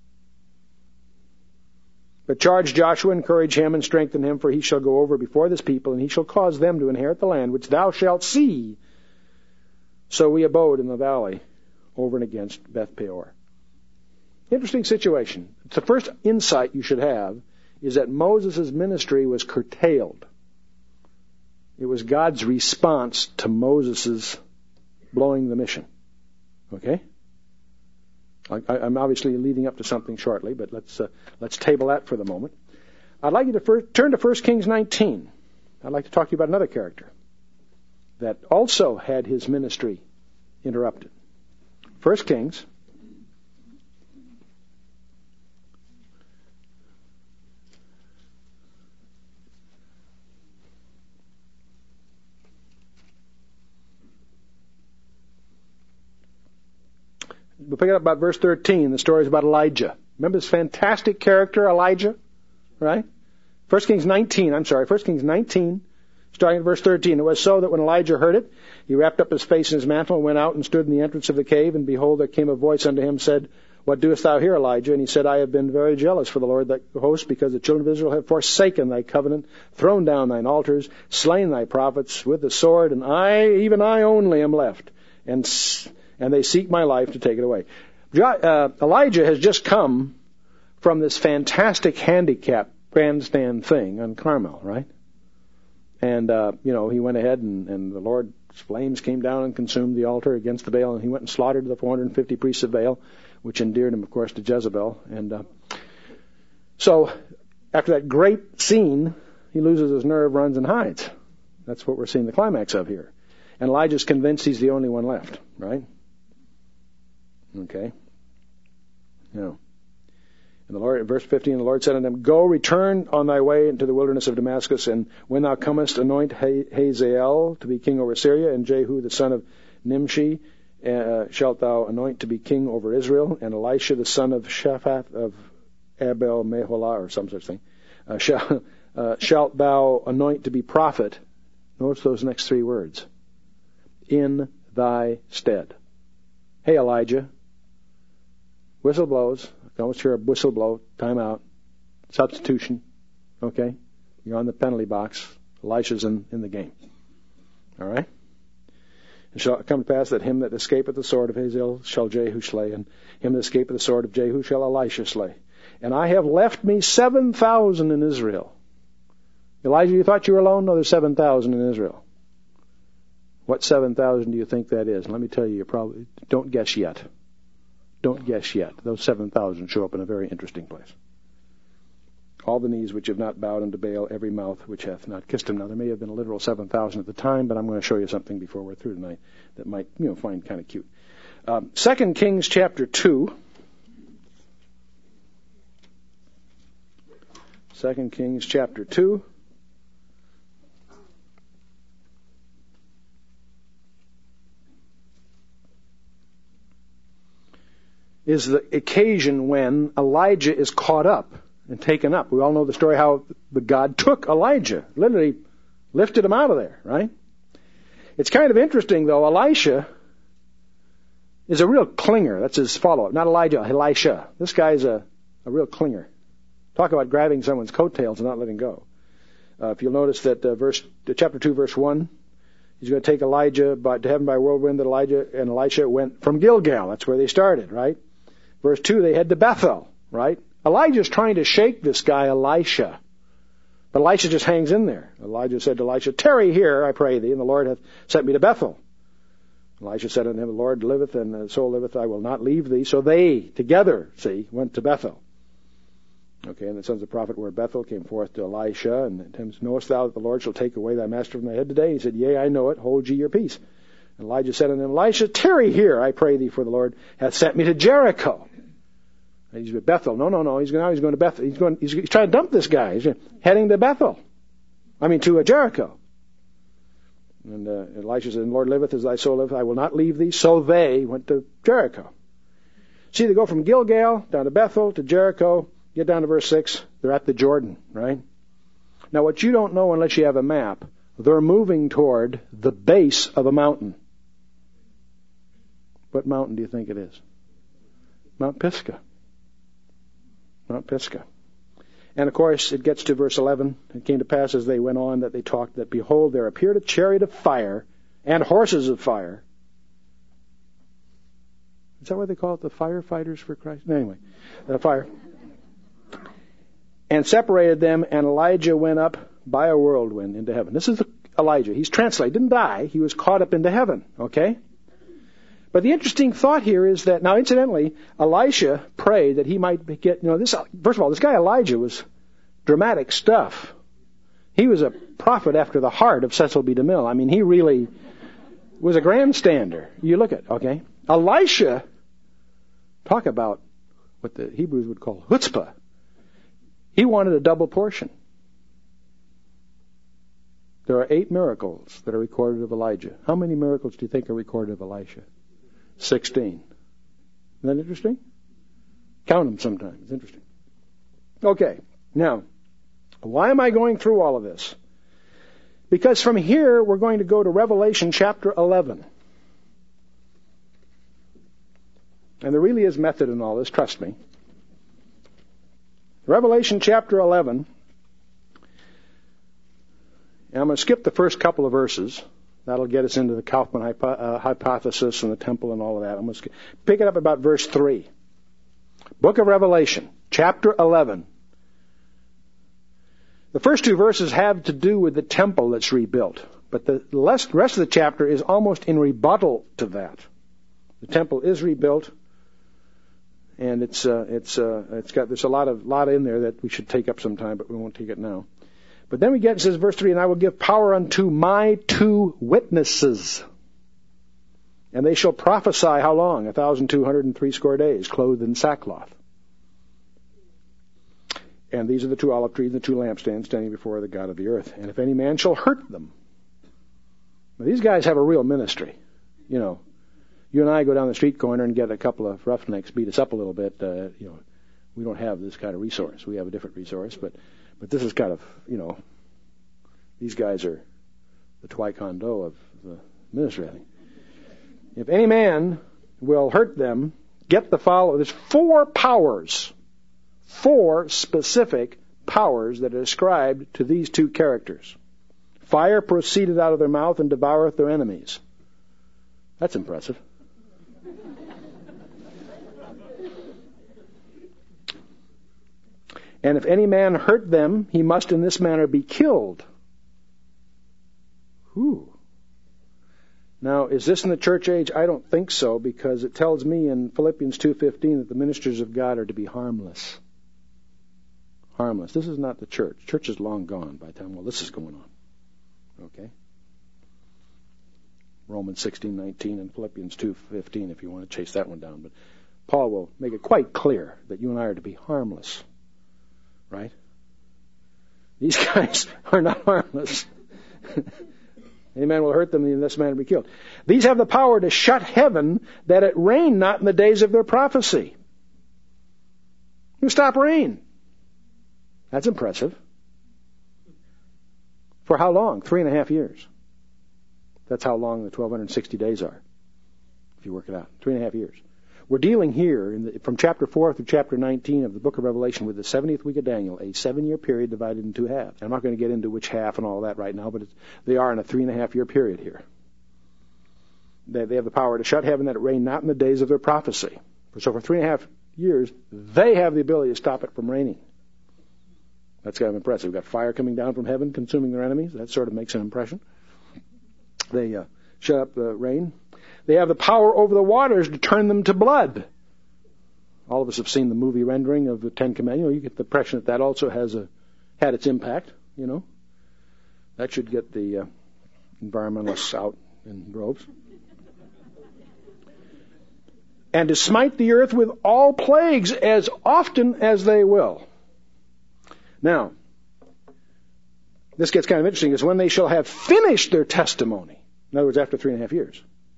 But charge Joshua, encourage him, and strengthen him, for he shall go over before this people, and he shall cause them to inherit the land which thou shalt see. So we abode in the valley over and against Beth Peor. Interesting situation. It's the first insight you should have, is that Moses' ministry was curtailed. It was God's response to Moses' blowing the mission. Okay? I, I'm obviously leading up to something shortly, but let's uh, let's table that for the moment. I'd like you to first, turn to First Kings nineteen. I'd like to talk to you about another character that also had his ministry interrupted. First Kings. We'll pick it up about verse thirteen. The story is about Elijah. Remember this fantastic character, Elijah? Right? First Kings nineteen, I'm sorry, First Kings nineteen, starting at verse thirteen. It was so that when Elijah heard it, he wrapped up his face in his mantle and went out and stood in the entrance of the cave. And behold, there came a voice unto him, said, what doest thou here, Elijah? And he said, I have been very jealous for the Lord thy host, because the children of Israel have forsaken thy covenant, thrown down thine altars, slain thy prophets with the sword, and I, even I only, am left. And and they seek my life to take it away. Uh, Elijah has just come from this fantastic handicap grandstand thing on Carmel, right? And, uh, you know, he went ahead and, and the Lord's flames came down and consumed the altar against the Baal, and he went and slaughtered the four hundred fifty priests of Baal, which endeared him, of course, to Jezebel. And uh, so after that great scene, he loses his nerve, runs, and hides. That's what we're seeing the climax of here. And Elijah's convinced he's the only one left, right? Okay. Yeah. And the Lord, verse fifteen, the Lord said unto him, go, return on thy way into the wilderness of Damascus, and when thou comest, anoint Hazael to be king over Syria, and Jehu the son of Nimshi uh, shalt thou anoint to be king over Israel, and Elisha the son of Shaphat of Abel Meholah, or some such thing, uh, shall, uh, shalt thou anoint to be prophet. Notice those next three words. In thy stead. Hey, Elijah. Whistle blows. I almost hear a whistle blow. Time out. Substitution. Okay? You're on the penalty box. Elisha's in, in the game. All right? And shall it come to pass that him that escapeth the sword of Hazael shall Jehu slay, and him that escapeth the sword of Jehu shall Elisha slay. And I have left me seven thousand in Israel. Elijah, you thought you were alone? No, there's seven thousand in Israel. What seven thousand do you think that is? And let me tell you, you probably don't guess yet. Don't guess yet. Those seven thousand show up in a very interesting place. All the knees which have not bowed unto Baal, every mouth which hath not kissed him. Now, there may have been a literal seven thousand at the time, but I'm going to show you something before we're through tonight that might, you know, find kind of cute. Um, Second Kings chapter two. Second Kings chapter two. Is the occasion when Elijah is caught up and taken up. We all know the story how the God took Elijah, literally lifted him out of there, right? It's kind of interesting, though. Elisha is a real clinger. That's his follow-up. Not Elijah, Elisha. This guy's a, a real clinger. Talk about grabbing someone's coattails and not letting go. Uh, if you'll notice that uh, verse, chapter two, verse one, he's going to take Elijah by, to heaven by whirlwind. That Elijah and Elisha went from Gilgal. That's where they started, right? Verse two, they head to Bethel, right? Elijah's trying to shake this guy, Elisha. But Elisha just hangs in there. Elijah said to Elisha, tarry here, I pray thee, and the Lord hath sent me to Bethel. Elisha said unto him, the Lord liveth, and the soul liveth, I will not leave thee. So they, together, see, went to Bethel. Okay, and the sons of the prophet were at Bethel, came forth to Elisha, and at times, knowest thou that the Lord shall take away thy master from thy head today? He said, Yea, I know it, hold ye your peace. And Elijah said unto him, Elisha, tarry here, I pray thee, for the Lord hath sent me to Jericho. And he's at Bethel. No, no, no, he's now he's going to Bethel. He's going. He's, he's trying to dump this guy. He's heading to Bethel. I mean, to uh, Jericho. And uh, Elisha said, Lord liveth as thy soul liveth, I will not leave thee. So they went to Jericho. See, they go from Gilgal down to Bethel to Jericho. Get down to verse six. They're at the Jordan, right? Now, what you don't know unless you have a map, they're moving toward the base of a mountain. What mountain do you think it is? Mount Pisgah. Mount Pisgah. And of course, it gets to verse eleven. It came to pass as they went on that they talked that, behold, there appeared a chariot of fire and horses of fire. Is that why they call it the firefighters for Christ? Anyway, the fire. And separated them, and Elijah went up by a whirlwind into heaven. This is Elijah. He's translated. Didn't die. He was caught up into heaven. Okay? But the interesting thought here is that, now incidentally, Elisha prayed that he might get, you know, this, first of all, this guy Elijah was dramatic stuff. He was a prophet after the heart of Cecil B. DeMille. I mean, he really was a grandstander. You look at, okay? Elisha, talk about what the Hebrews would call chutzpah. He wanted a double portion. There are eight miracles that are recorded of Elijah. How many miracles do you think are recorded of Elisha? Sixteen. Isn't that interesting? Count them sometime. It's interesting. Okay. Now, why am I going through all of this? Because from here, we're going to go to Revelation chapter eleven. And there really is method in all this, trust me. Revelation chapter eleven. And I'm going to skip the first couple of verses. That'll get us into the Kaufman hypo- uh, hypothesis and the temple and all of that. I'm going to skip. Pick it up about verse three. Book of Revelation, chapter eleven. The first two verses have to do with the temple that's rebuilt. But the rest of the chapter is almost in rebuttal to that. The temple is rebuilt. And it's uh, it's uh, it's got there's a lot of lot in there that we should take up sometime, but we won't take it now. But then we get, it says, verse three, and I will give power unto my two witnesses, and they shall prophesy how long? A thousand two hundred and three score days, clothed in sackcloth. And these are the two olive trees and the two lampstands standing before the God of the earth. And if any man shall hurt them, now, these guys have a real ministry, you know. You and I go down the street corner and get a couple of roughnecks beat us up a little bit. Uh, you know, we don't have this kind of resource. We have a different resource, but but this is kind of, you know, these guys are the taekwondo of the ministry, I think. If any man will hurt them, get the follow. There's four powers, four specific powers that are ascribed to these two characters. Fire proceeded out of their mouth and devoureth their enemies. That's impressive. And if any man hurt them, he must in this manner be killed. Whew. Now, is this in the church age? I don't think so, because it tells me in Philippians two fifteen that the ministers of God are to be harmless. Harmless. This is not the church. Church is long gone by the time all this is going on. Okay? Romans sixteen nineteen and Philippians two fifteen, if you want to chase that one down. But Paul will make it quite clear that you and I are to be harmless. Right? These guys are not harmless. Any man will hurt them, and this man will be killed. These have the power to shut heaven, that it rain not in the days of their prophecy. You stop rain. That's impressive. For how long? Three and a half years. That's how long the twelve sixty days are, if you work it out. Three and a half years. We're dealing here in the, from chapter four through chapter nineteen of the book of Revelation with the seventieth week of Daniel, a seven-year period divided in two halves. I'm not going to get into which half and all that right now, but it's, they are in a three-and-a-half-year period here. They, they have the power to shut heaven that it rain not in the days of their prophecy. So for three and a half years, they have the ability to stop it from raining. That's kind of impressive. We've got fire coming down from heaven, consuming their enemies. That sort of makes an impression. They uh, shut up the rain. They have the power over the waters to turn them to blood. All of us have seen the movie rendering of the Ten Commandments. You know, you get the impression that that also has a, had its impact, you know. That should get the uh, environmentalists out in droves. And to smite the earth with all plagues as often as they will. Now, this gets kind of interesting, is when they shall have finished their testimony. In other words, after three and a half years.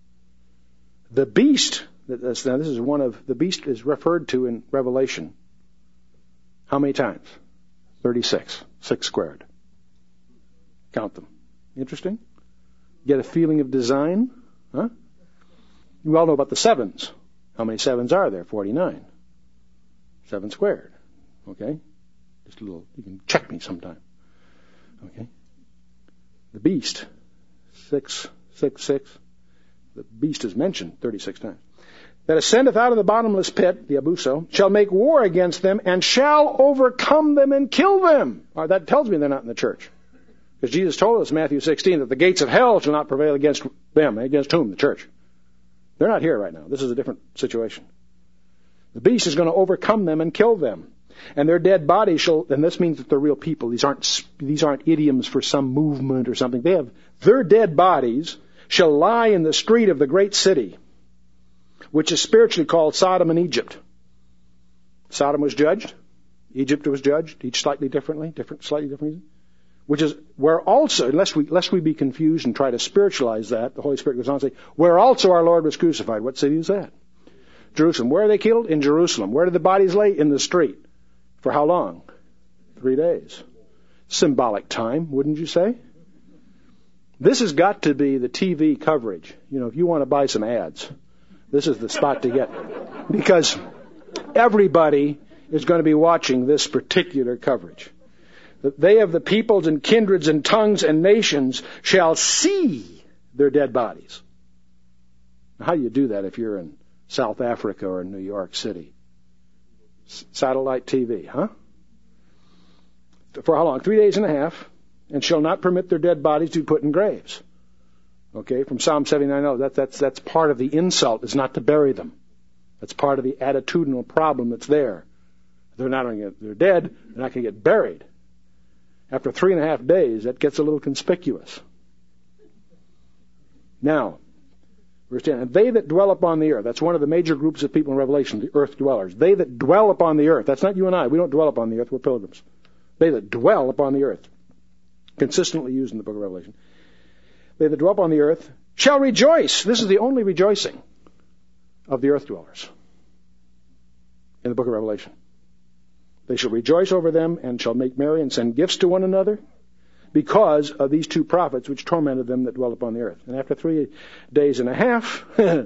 The beast, now this is one of, the beast is referred to in Revelation. How many times? thirty-six. Six squared. Count them. Interesting? Get a feeling of design? Huh? You all know about the sevens. How many sevens are there? forty-nine. Seven squared. Okay? Just a little, you can check me sometime. Okay? The beast. Six, six, six. The beast is mentioned thirty-six times. That ascendeth out of the bottomless pit, the abuso, shall make war against them and shall overcome them and kill them. Right, that tells me they're not in the church. Because Jesus told us in Matthew sixteen that the gates of hell shall not prevail against them. Against whom? The church. They're not here right now. This is a different situation. The beast is going to overcome them and kill them. And their dead bodies shall, and this means that they're real people. These aren't, these aren't idioms for some movement or something. They have, their dead bodies shall lie in the street of the great city, which is spiritually called Sodom and Egypt. Sodom was judged. Egypt was judged, each slightly differently, different, slightly different. Which is where also, lest we, lest we be confused and try to spiritualize that, the Holy Spirit goes on to say, where also our Lord was crucified. What city is that? Jerusalem. Where are they killed? In Jerusalem. Where did the bodies lay? In the street. For how long? Three days. Symbolic time, wouldn't you say? This has got to be the T V coverage. You know, if you want to buy some ads, this is the spot to get. Because everybody is going to be watching this particular coverage. That they of the peoples and kindreds and tongues and nations shall see their dead bodies. Now, how do you do that if you're in South Africa or in New York City? S- satellite T V, huh? For how long? Three days and a half. And shall not permit their dead bodies to be put in graves. Okay, from Psalm seventy-nine, oh, that, that's, that's part of the insult, is not to bury them. That's part of the attitudinal problem that's there. They're not going to get, they're dead, they're not going to get buried. After three and a half days, that gets a little conspicuous. Now, verse ten, and they that dwell upon the earth, that's one of the major groups of people in Revelation, the earth dwellers. They that dwell upon the earth, that's not you and I, we don't dwell upon the earth, we're pilgrims. They that dwell upon the earth, consistently used in the book of Revelation. They that dwell upon the earth shall rejoice. This is the only rejoicing of the earth dwellers in the book of Revelation. They shall rejoice over them and shall make merry and send gifts to one another because of these two prophets which tormented them that dwell upon the earth. And after three days and a half,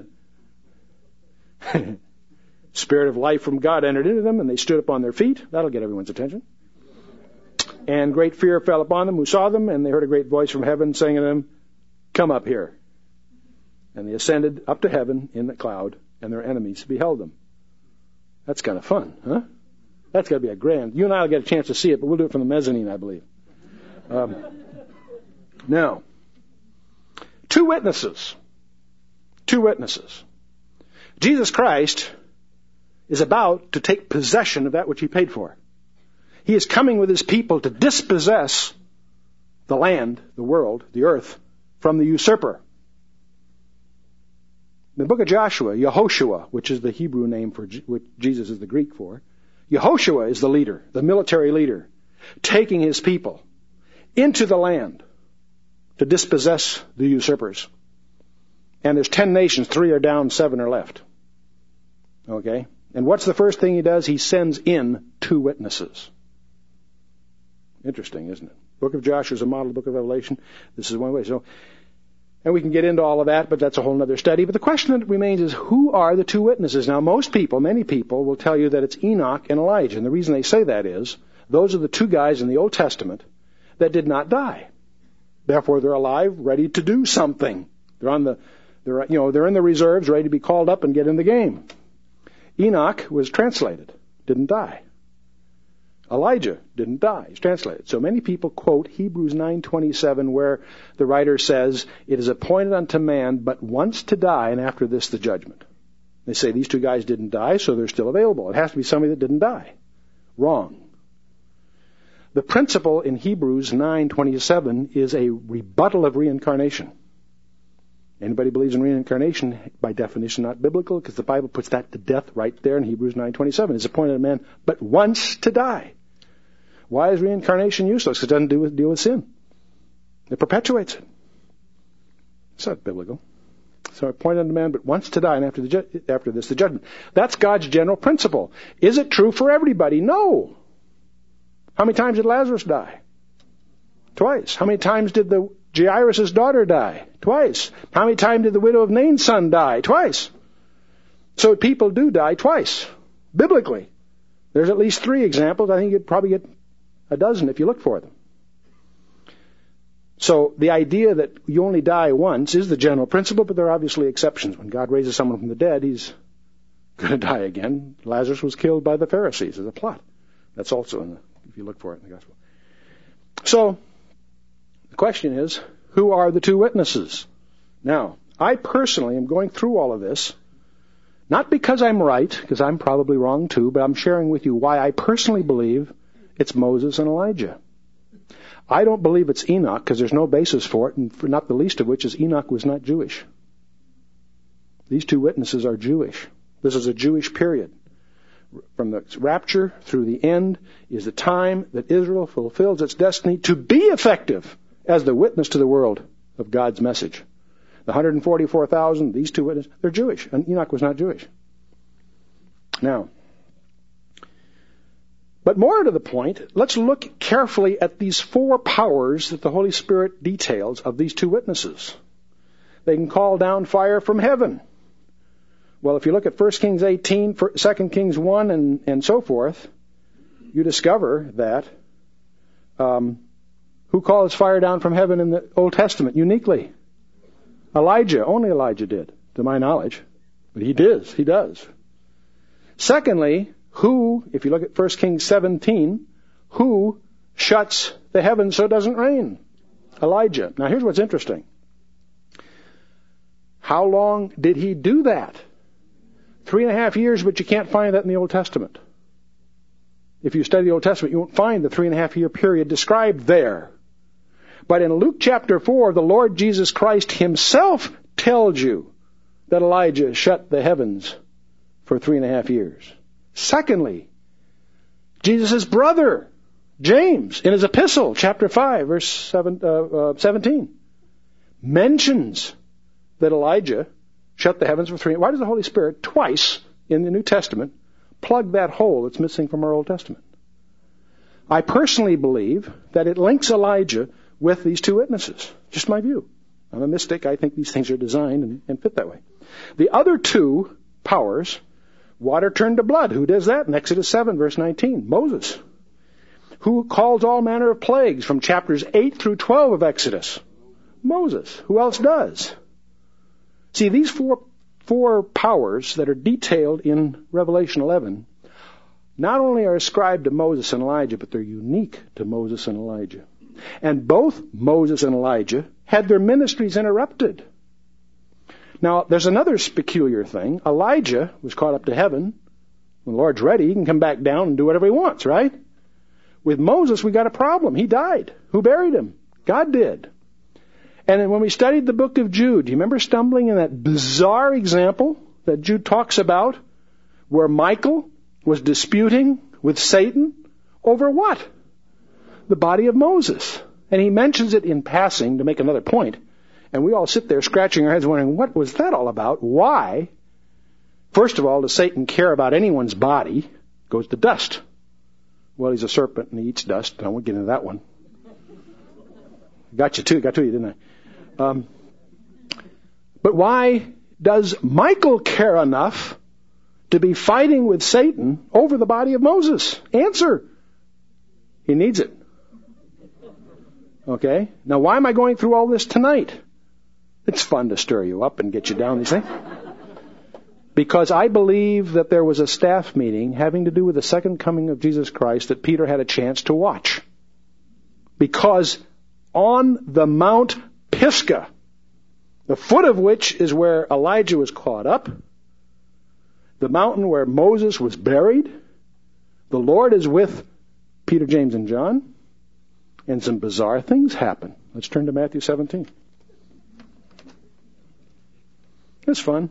Spirit of life from God entered into them and they stood upon their feet. That'll get everyone's attention. And great fear fell upon them who saw them, and they heard a great voice from heaven saying to them, come up here. And they ascended up to heaven in the cloud, and their enemies beheld them. That's kind of fun, huh? That's got to be a grand. You and I will get a chance to see it, but we'll do it from the mezzanine, I believe. Um, now, two witnesses. Two witnesses. Jesus Christ is about to take possession of that which he paid for. He is coming with his people to dispossess the land, the world, the earth, from the usurper. In the book of Joshua, Yehoshua, which is the Hebrew name for which Jesus is the Greek for, Yehoshua is the leader, the military leader, taking his people into the land to dispossess the usurpers. And there's ten nations, three are down, seven are left. Okay? And what's the first thing he does? He sends in two witnesses. Interesting, isn't it? Book of Joshua is a model of the book of Revelation. This is one way. So, and we can get into all of that, but that's a whole other study. But the question that remains is, who are the two witnesses? Now, most people, many people, will tell you that it's Enoch and Elijah. And the reason they say that is, those are the two guys in the Old Testament that did not die. Therefore, they're alive, ready to do something. They're on the, they're, you know, they're in the reserves, ready to be called up and get in the game. Enoch was translated, didn't die. Elijah didn't die. He's translated. So many people quote Hebrews nine twenty-seven, where the writer says, it is appointed unto man but once to die, and after this the judgment. They say these two guys didn't die, so they're still available. It has to be somebody that didn't die. Wrong. The principle in Hebrews nine twenty-seven is a rebuttal of reincarnation. Anybody believes in reincarnation, by definition, not biblical, because the Bible puts that to death right there in Hebrews nine twenty-seven. It's appointed a man but once to die. Why is reincarnation useless? Because it doesn't do with, deal with sin. It perpetuates it. It's not biblical. So appointed a man but once to die, and after, the ju- after this, the judgment. That's God's general principle. Is it true for everybody? No. How many times did Lazarus die? Twice. How many times did the Jairus' daughter die? Twice. How many times did the widow of Nain's son die? Twice. So people do die twice, biblically. There's at least three examples. I think you'd probably get a dozen if you look for them. So the idea that you only die once is the general principle, but there are obviously exceptions. When God raises someone from the dead, he's going to die again. Lazarus was killed by the Pharisees as a plot. That's also in the, if you look for it in the gospel. So the question is, who are the two witnesses? Now, I personally am going through all of this, not because I'm right, because I'm probably wrong too, but I'm sharing with you why I personally believe it's Moses and Elijah. I don't believe it's Enoch, because there's no basis for it, and for not the least of which is Enoch was not Jewish. These two witnesses are Jewish. This is a Jewish period. From the rapture through the end is the time that Israel fulfills its destiny to be effective as the witness to the world of God's message. The one hundred forty-four thousand, these two witnesses, they're Jewish, and Enoch was not Jewish. Now, but more to the point, let's look carefully at these four powers that the Holy Spirit details of these two witnesses. They can call down fire from heaven. Well, if you look at First Kings eighteen, Second Kings one, and, and so forth, you discover that um, who calls fire down from heaven in the Old Testament uniquely? Elijah. Only Elijah did, to my knowledge. But he does. He does. Secondly, who, if you look at First Kings seventeen, who shuts the heavens so it doesn't rain? Elijah. Now here's what's interesting. How long did he do that? Three and a half years, but you can't find that in the Old Testament. If you study the Old Testament, you won't find the three and a half year period described there. But in Luke chapter four, the Lord Jesus Christ himself tells you that Elijah shut the heavens for three and a half years. Secondly, Jesus' brother, James, in his epistle, chapter five, verse seven, uh, uh, seventeen, mentions that Elijah shut the heavens for three. Why does the Holy Spirit twice in the New Testament plug that hole that's missing from our Old Testament? I personally believe that it links Elijah with these two witnesses. Just my view. I'm a mystic. I think these things are designed and, and fit that way. The other two powers, water turned to blood. Who does that? In Exodus seven, verse nineteen. Moses. Who calls all manner of plagues from chapters eight through twelve of Exodus? Moses. Who else does? See, these four, four powers that are detailed in Revelation eleven not only are ascribed to Moses and Elijah, but they're unique to Moses and Elijah. And both Moses and Elijah had their ministries interrupted. Now, there's another peculiar thing. Elijah was caught up to heaven. When the Lord's ready, he can come back down and do whatever he wants, right? With Moses, we got a problem. He died. Who buried him? God did. And when we studied the book of Jude, do you remember stumbling in that bizarre example that Jude talks about, where Michael was disputing with Satan over what? The body of Moses. And he mentions it in passing to make another point. And we all sit there scratching our heads wondering, what was that all about? Why? First of all, does Satan care about anyone's body? Goes to dust. Well, he's a serpent and he eats dust. I won't get into that one. Got you too. Got to you, didn't I? Um, but why does Michael care enough to be fighting with Satan over the body of Moses? Answer. He needs it. Okay? Now, why am I going through all this tonight? It's fun to stir you up and get you down these things. Because I believe that there was a staff meeting having to do with the second coming of Jesus Christ that Peter had a chance to watch. Because on the Mount Pisgah, the foot of which is where Elijah was caught up, the mountain where Moses was buried. The Lord is with Peter, James, and John. And some bizarre things happen. Let's turn to Matthew seventeen. It's fun.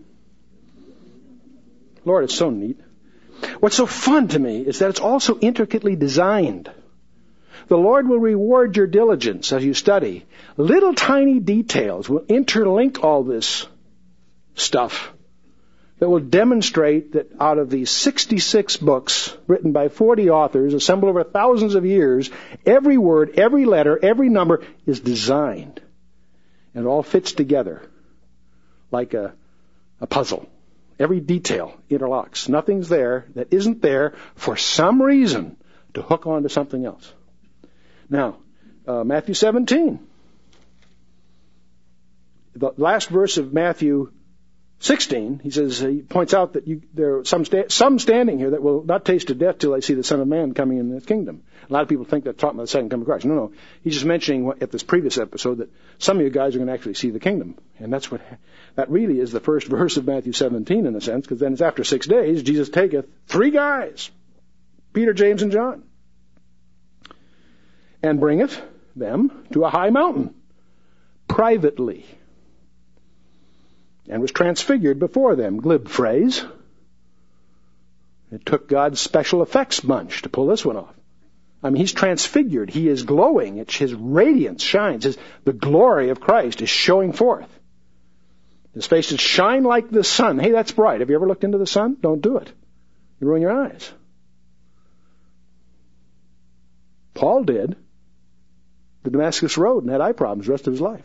Lord, it's so neat. What's so fun to me is that it's also intricately designed. The Lord will reward your diligence as you study. Little tiny details will interlink all this stuff that will demonstrate that out of these sixty-six books written by forty authors, assembled over thousands of years, every word, every letter, every number is designed. And it all fits together like a, a puzzle. Every detail interlocks. Nothing's there that isn't there for some reason to hook on to something else. Now, uh, Matthew seventeen. The last verse of Matthew sixteen, he says, he points out that you, there are some, sta- some standing here that will not taste of death till they see the Son of Man coming in his kingdom. A lot of people think that's talking about the second coming of Christ. No, no. He's just mentioning what, at this previous episode that some of you guys are going to actually see the kingdom. And that's what, that really is the first verse of Matthew seventeen in a sense, because then it's after six days, Jesus taketh three guys, Peter, James, and John, and bringeth them to a high mountain, privately, and was transfigured before them. Glib phrase. It took God's special effects bunch to pull this one off. I mean, he's transfigured. He is glowing. It's his radiance shines. His, the glory of Christ is showing forth. His face is shine like the sun. Hey, that's bright. Have you ever looked into the sun? Don't do it. You ruin your eyes. Paul did the Damascus Road and had eye problems the rest of his life.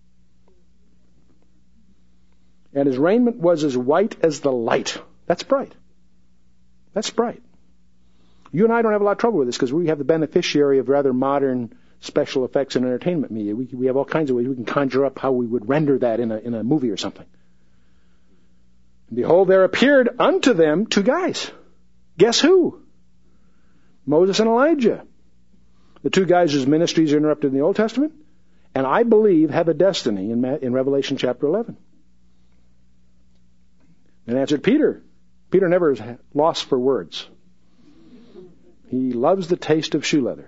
And his raiment was as white as the light. That's bright. That's bright. You and I don't have a lot of trouble with this because we have the beneficiary of rather modern special effects and entertainment media. We, we have all kinds of ways we can conjure up how we would render that in a, in a movie or something. And behold, there appeared unto them two guys. Guess who? Moses and Elijah. The two guys whose ministries are interrupted in the Old Testament, and I believe have a destiny in, in Revelation chapter eleven. And answered Peter. Peter never is lost for words. He loves the taste of shoe leather.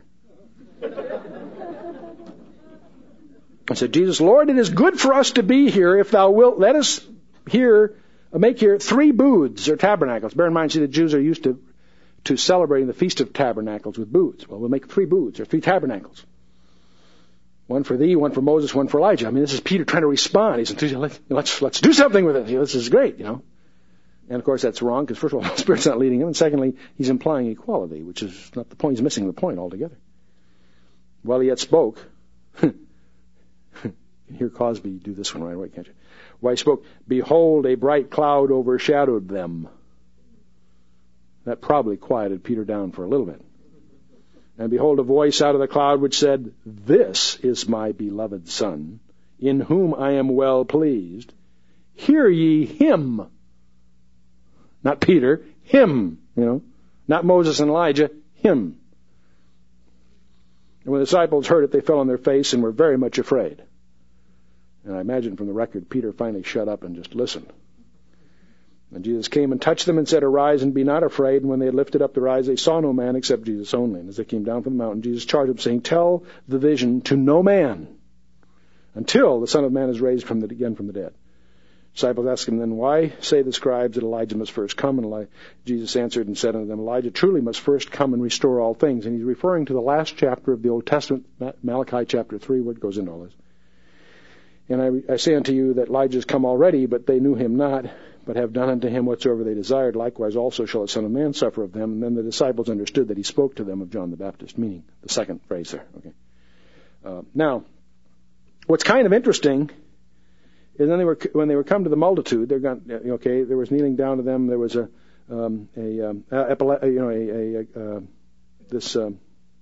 I said, Jesus, Lord, it is good for us to be here. If thou wilt, let us here make here three booths or tabernacles. Bear in mind, see, the Jews are used to, to celebrating the Feast of Tabernacles with booths. Well, we'll make three booths or three tabernacles. One for thee, one for Moses, one for Elijah. I mean, this is Peter trying to respond. He's enthusiastic. Let's, let's, let's do something with it. This is great, you know. And, of course, that's wrong because, first of all, the Spirit's not leading him. And, secondly, he's implying equality, which is not the point. He's missing the point altogether. While he yet spoke, you can hear Cosby do this one right away, can't you? While he spoke, behold, a bright cloud overshadowed them. That probably quieted Peter down for a little bit. And behold, a voice out of the cloud which said, this is my beloved Son, in whom I am well pleased. Hear ye him. Not Peter, him, you know. Not Moses and Elijah, him. And when the disciples heard it, they fell on their face and were very much afraid. And I imagine from the record, Peter finally shut up and just listened. And Jesus came and touched them and said, arise and be not afraid. And when they had lifted up their eyes, they saw no man except Jesus only. And as they came down from the mountain, Jesus charged them, saying, tell the vision to no man until the Son of Man is raised from the, again from the dead. Disciples asked him then, why say the scribes that Elijah must first come? And Eli- Jesus answered and said unto them, Elijah truly must first come and restore all things. And he's referring to the last chapter of the Old Testament, Malachi chapter three, what goes into all this. And I, I say unto you that Elijah is come already, but they knew him not, but have done unto him whatsoever they desired. Likewise also shall the Son of Man suffer of them. And then the disciples understood that he spoke to them of John the Baptist, meaning the second phrase there. Okay. Uh, now, what's kind of interesting is then they were, when they were come to the multitude, they're gone, okay, there was kneeling down to them, there was a, um, a, um, a, you know, a, a, a uh, this, um,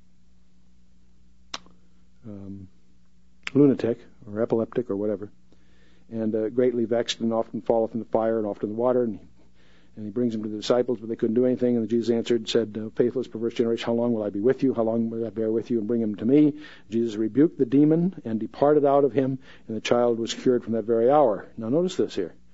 um, lunatic, or epileptic, or whatever, and uh, greatly vexed, and often falleth in the fire, and often in the water, and he, and he brings them to the disciples, but they couldn't do anything, and Jesus answered and said, uh, faithless, perverse generation, how long will I be with you? How long will I bear with you, and bring him to me? Jesus rebuked the demon, and departed out of him, and the child was cured from that very hour. Now notice this here.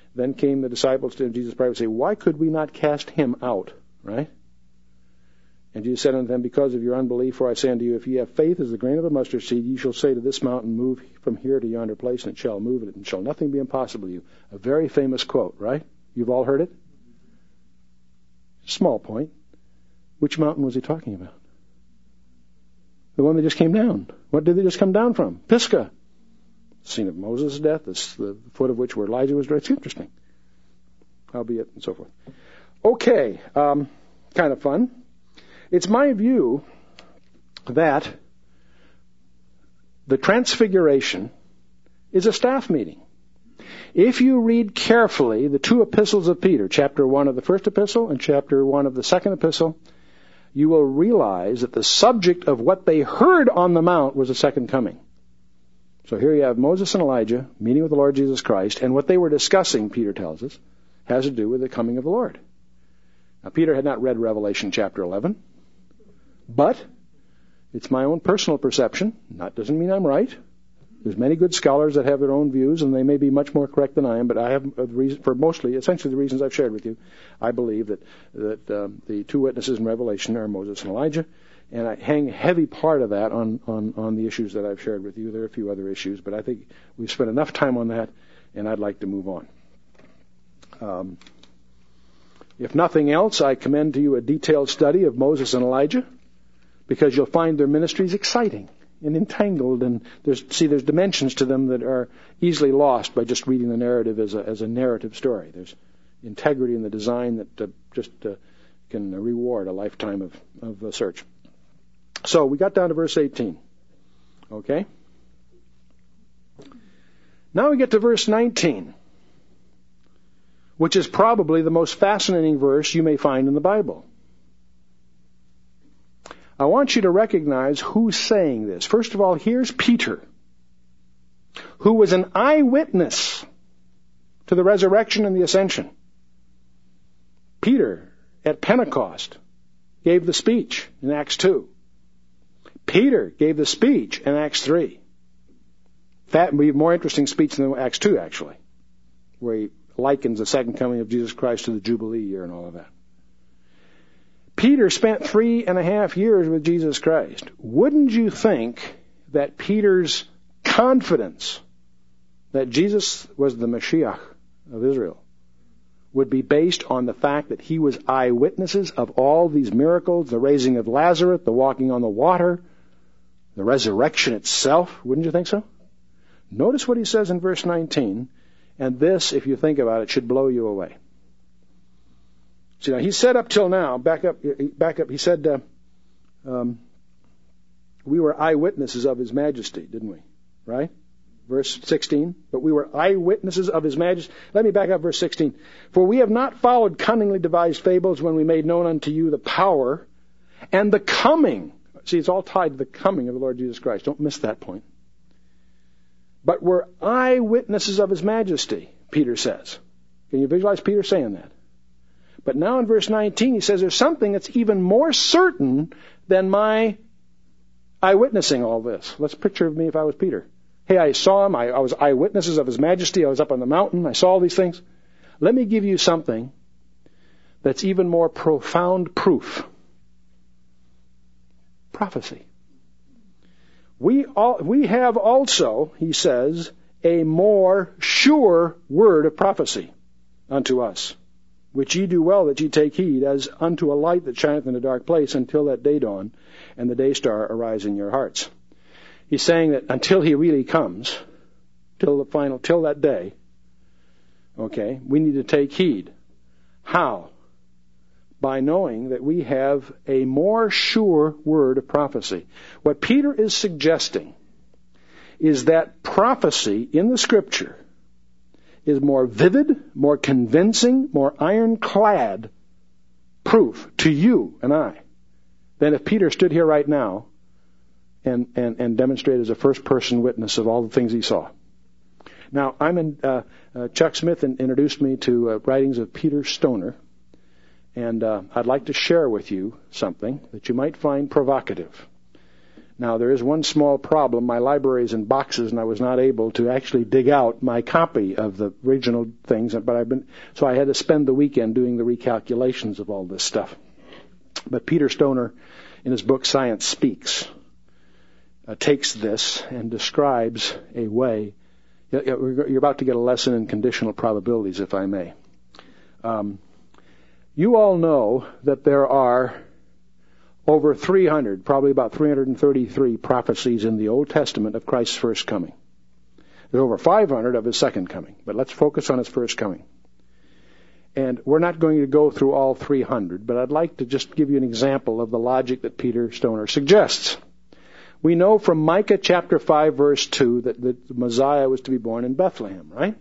Then came the disciples to Jesus privately and say, why could we not cast him out? Right? And Jesus said unto them, because of your unbelief, for I say unto you, if ye have faith as the grain of a mustard seed, ye shall say to this mountain, move from here to yonder place, and it shall move it, and shall nothing be impossible to you. A very famous quote, right? You've all heard it? Small point. Which mountain was he talking about? The one that just came down. What did they just come down from? Pisgah. The scene of Moses' death, the foot of which where Elijah was. It's interesting. Albeit, and so forth. Okay, um, kind of fun. It's my view that the Transfiguration is a staff meeting. If you read carefully the two epistles of Peter, chapter one of the first epistle and chapter one of the second epistle, you will realize that the subject of what they heard on the mount was the second coming. So here you have Moses and Elijah meeting with the Lord Jesus Christ, and what they were discussing, Peter tells us, has to do with the coming of the Lord. Now, Peter had not read Revelation chapter eleven, but it's my own personal perception. That doesn't mean I'm right. There's many good scholars that have their own views, and they may be much more correct than I am, but I have a reason, for mostly, essentially the reasons I've shared with you. I believe that, that um, the two witnesses in Revelation are Moses and Elijah, and I hang a heavy part of that on, on, on the issues that I've shared with you. There are a few other issues, but I think we've spent enough time on that, and I'd like to move on. Um, if nothing else, I commend to you a detailed study of Moses and Elijah, because you'll find their ministries exciting and entangled, and there's see there's dimensions to them that are easily lost by just reading the narrative as a as a narrative story. There's integrity in the design that uh, just uh, can reward a lifetime of of uh, search. So we got down to verse eighteen. Okay. Now we get to verse nineteen, which is probably the most fascinating verse you may find in the Bible. I want you to recognize who's saying this. First of all, here's Peter, who was an eyewitness to the resurrection and the ascension. Peter, at Pentecost, gave the speech in Acts two. Peter gave the speech in Acts three. That would be a more interesting speech than Acts two, actually, where he likens the second coming of Jesus Christ to the Jubilee year and all of that. Peter spent three and a half years with Jesus Christ. Wouldn't you think that Peter's confidence that Jesus was the Mashiach of Israel would be based on the fact that he was eyewitnesses of all these miracles, the raising of Lazarus, the walking on the water, the resurrection itself? Wouldn't you think so? Notice what he says in verse nineteen, and this, if you think about it, should blow you away. See, now, he said up till now, back up, back up, he said, uh, um, we were eyewitnesses of his majesty, didn't we? Right? Verse sixteen, but we were eyewitnesses of his majesty. Let me back up verse sixteen. For we have not followed cunningly devised fables when we made known unto you the power and the coming. See, it's all tied to the coming of the Lord Jesus Christ. Don't miss that point. But we're eyewitnesses of his majesty, Peter says. Can you visualize Peter saying that? But now in verse nineteen, he says there's something that's even more certain than my eyewitnessing all this. Let's picture me if I was Peter. Hey, I saw him. I, I was eyewitnesses of his majesty. I was up on the mountain. I saw all these things. Let me give you something that's even more profound proof. Prophecy. We all, we have also, he says, a more sure word of prophecy unto us, which ye do well that ye take heed, as unto a light that shineth in a dark place, until that day dawn and the day star arise in your hearts. He's saying that until he really comes, till the final, till that day, okay, we need to take heed. How? By knowing that we have a more sure word of prophecy. What Peter is suggesting is that prophecy in the Scripture is more vivid, more convincing, more ironclad proof to you and I than if Peter stood here right now and, and, and demonstrated as a first-person witness of all the things he saw. Now, I'm in, uh, uh, Chuck Smith introduced me to uh, writings of Peter Stoner, and uh, I'd like to share with you something that you might find provocative. Now, there is one small problem. My library is in boxes, and I was not able to actually dig out my copy of the original things. But I've been so I had to spend the weekend doing the recalculations of all this stuff. But Peter Stoner, in his book Science Speaks, uh, takes this and describes a way. You're about to get a lesson in conditional probabilities, if I may. Um, you all know that there are over three hundred, probably about three hundred thirty-three prophecies in the Old Testament of Christ's first coming. There's over five hundred of his second coming, but let's focus on his first coming. And we're not going to go through all three hundred, but I'd like to just give you an example of the logic that Peter Stoner suggests. We know from Micah chapter five, verse two, that the Messiah was to be born in Bethlehem, right?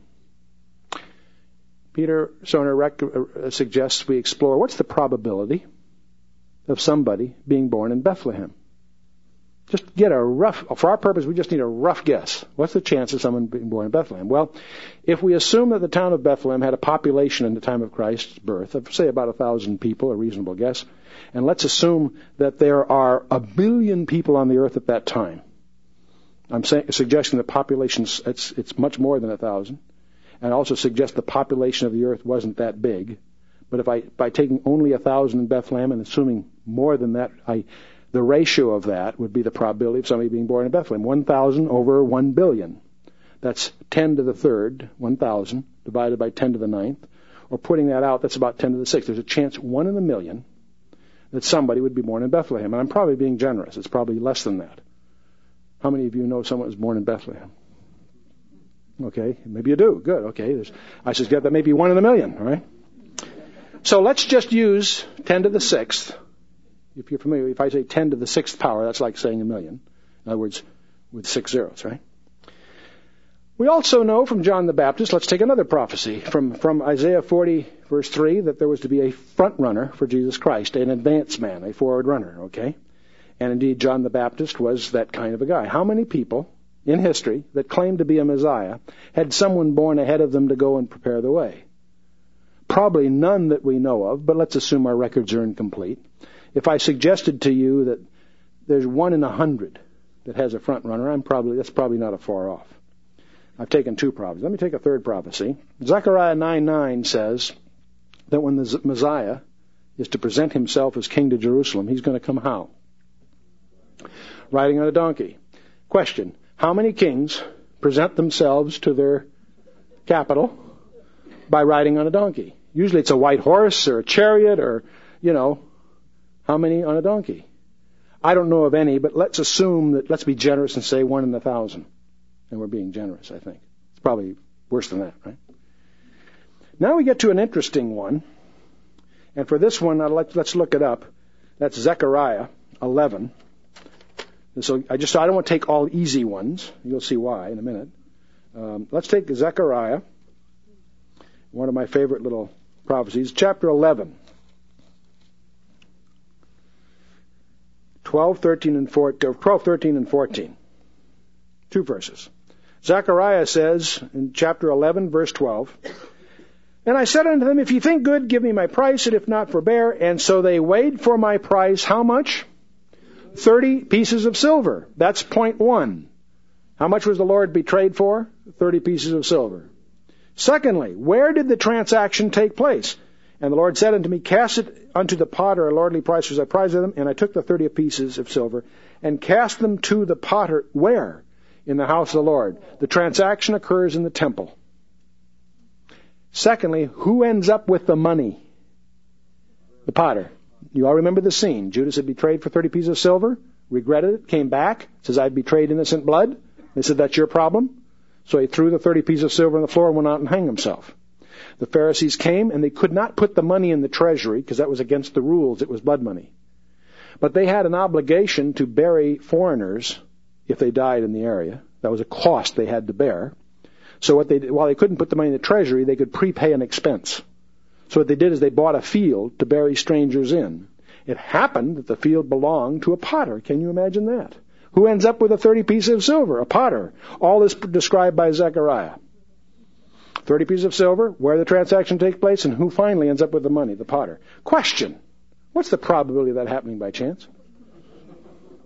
Peter Stoner rec- uh, suggests we explore what's the probability of somebody being born in Bethlehem. Just get a rough, for our purpose, we just need a rough guess. What's the chance of someone being born in Bethlehem? Well, if we assume that the town of Bethlehem had a population in the time of Christ's birth of, say, about a thousand people, a reasonable guess, and let's assume that there are a billion people on the earth at that time. I'm saying, suggesting the population, it's, it's much more than a thousand, and also suggest the population of the earth wasn't that big. But if I, by taking only a thousand in Bethlehem and assuming more than that, I, the ratio of that would be the probability of somebody being born in Bethlehem. one thousand over one billion. That's ten to the third, one thousand, divided by ten to the ninth. Or putting that out, that's about ten to the sixth. There's a chance, one in a million, that somebody would be born in Bethlehem. And I'm probably being generous. It's probably less than that. How many of you know someone was born in Bethlehem? Okay, maybe you do. Good, okay. There's, I suspect that may be one in a million, all right? So let's just use ten to the sixth. If you're familiar, if I say ten to the sixth power, that's like saying a million. In other words, with six zeros, right? We also know from John the Baptist, let's take another prophecy, from, from Isaiah forty, verse three, that there was to be a front runner for Jesus Christ, an advance man, a forward runner, okay? And indeed, John the Baptist was that kind of a guy. How many people in history that claimed to be a Messiah had someone born ahead of them to go and prepare the way? Probably none that we know of, but let's assume our records are incomplete. If I suggested to you that there's one in a hundred that has a front runner, I'm probably that's probably not a far off. I've taken two prophecies. Let me take a third prophecy. Zechariah nine nine says that when the Messiah is to present himself as king to Jerusalem, he's going to come how? Riding on a donkey. Question: how many kings present themselves to their capital by riding on a donkey? Usually it's a white horse or a chariot or, you know, how many on a donkey? I don't know of any, but let's assume that, let's be generous and say one in a thousand. And we're being generous, I think. It's probably worse than that, right? Now we get to an interesting one. And for this one, I'd like, let's look it up. That's Zechariah eleven. And so I just I don't want to take all easy ones. You'll see why in a minute. Um, let's take Zechariah, one of my favorite little prophecies, chapter eleven. twelve, thirteen, and fourteen, twelve, thirteen, and fourteen. Two verses. Zechariah says in chapter eleven, verse twelve, "And I said unto them, if you think good, give me my price, and if not, forbear. And so they weighed for my price, how much? Thirty pieces of silver." That's point one. How much was the Lord betrayed for? Thirty pieces of silver. Secondly, where did the transaction take place? And the Lord said unto me, cast it unto the potter a lordly price was I prize of them. And I took the thirty pieces of silver and cast them to the potter. Where? In the house of the Lord. The transaction occurs in the temple. Secondly, who ends up with the money? The potter. You all remember the scene. Judas had betrayed for thirty pieces of silver, regretted it, came back, says, I betrayed innocent blood. They said, that's your problem. So he threw the thirty pieces of silver on the floor and went out and hanged himself. The Pharisees came, and they could not put the money in the treasury because that was against the rules. It was blood money. But they had an obligation to bury foreigners if they died in the area. That was a cost they had to bear. So what they did, while they couldn't put the money in the treasury, they could prepay an expense. So what they did is they bought a field to bury strangers in. It happened that the field belonged to a potter. Can you imagine that? Who ends up with a thirty pieces of silver? A potter. All this described by Zechariah. thirty pieces of silver, where the transaction takes place, and who finally ends up with the money? The potter. Question. What's the probability of that happening by chance?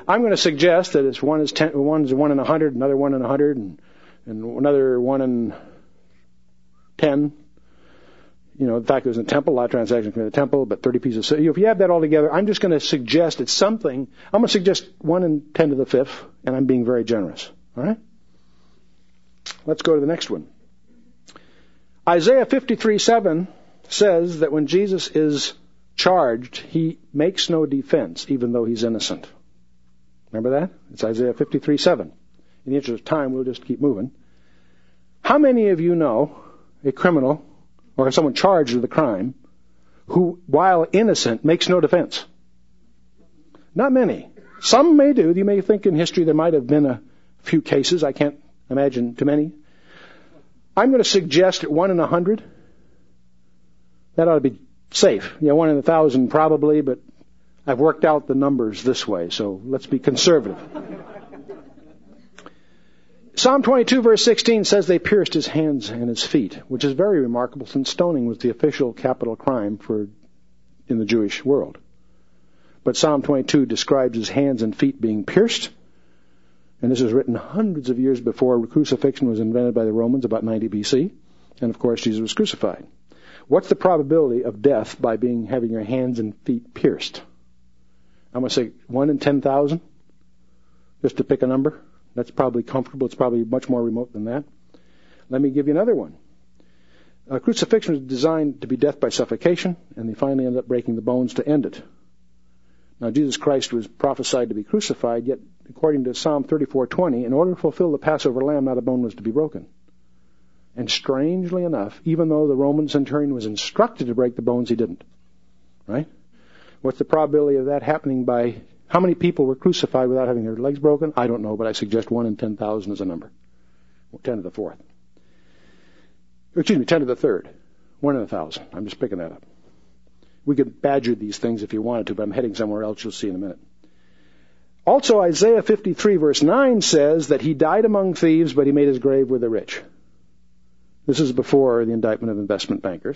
I'm going to suggest that it's one is ten, one's one in a hundred, another one in a hundred, and, and another one in ten. You know, in fact, there's a temple, a lot of transactions in the temple, but thirty pieces. So if you have that all together, I'm just going to suggest it's something. I'm going to suggest one in ten to the fifth, and I'm being very generous. All right? Let's go to the next one. Isaiah fifty-three seven says that when Jesus is charged, he makes no defense, even though he's innocent. Remember that? It's Isaiah fifty-three seven. In the interest of time, we'll just keep moving. How many of you know a criminal or someone charged with a crime who, while innocent, makes no defense? Not many. Some may do. You may think in history there might have been a few cases. I can't imagine too many. I'm going to suggest one in a hundred. That ought to be safe. You know, one in a thousand probably, but I've worked out the numbers this way, so let's be conservative. Psalm twenty-two verse sixteen says they pierced his hands and his feet, which is very remarkable since stoning was the official capital crime for in the Jewish world. But Psalm twenty-two describes his hands and feet being pierced, and this was written hundreds of years before crucifixion was invented by the Romans, about ninety B C, and of course Jesus was crucified. What's the probability of death by being having your hands and feet pierced? I'm going to say one in ten thousand, just to pick a number. That's probably comfortable. It's probably much more remote than that. Let me give you another one. Uh, crucifixion was designed to be death by suffocation, and they finally ended up breaking the bones to end it. Now, Jesus Christ was prophesied to be crucified, yet, according to Psalm thirty-four twenty, in order to fulfill the Passover lamb, not a bone was to be broken. And strangely enough, even though the Roman centurion was instructed to break the bones, he didn't. Right? What's the probability of that happening by... How many people were crucified without having their legs broken? I don't know, but I suggest one in ten thousand is a number. ten to the fourth. Excuse me, ten to the third. One in a thousand. I'm just picking that up. We could badger these things if you wanted to, but I'm heading somewhere else. You'll see in a minute. Also, Isaiah fifty-three verse nine says that he died among thieves, but he made his grave with the rich. This is before the indictment of investment bankers.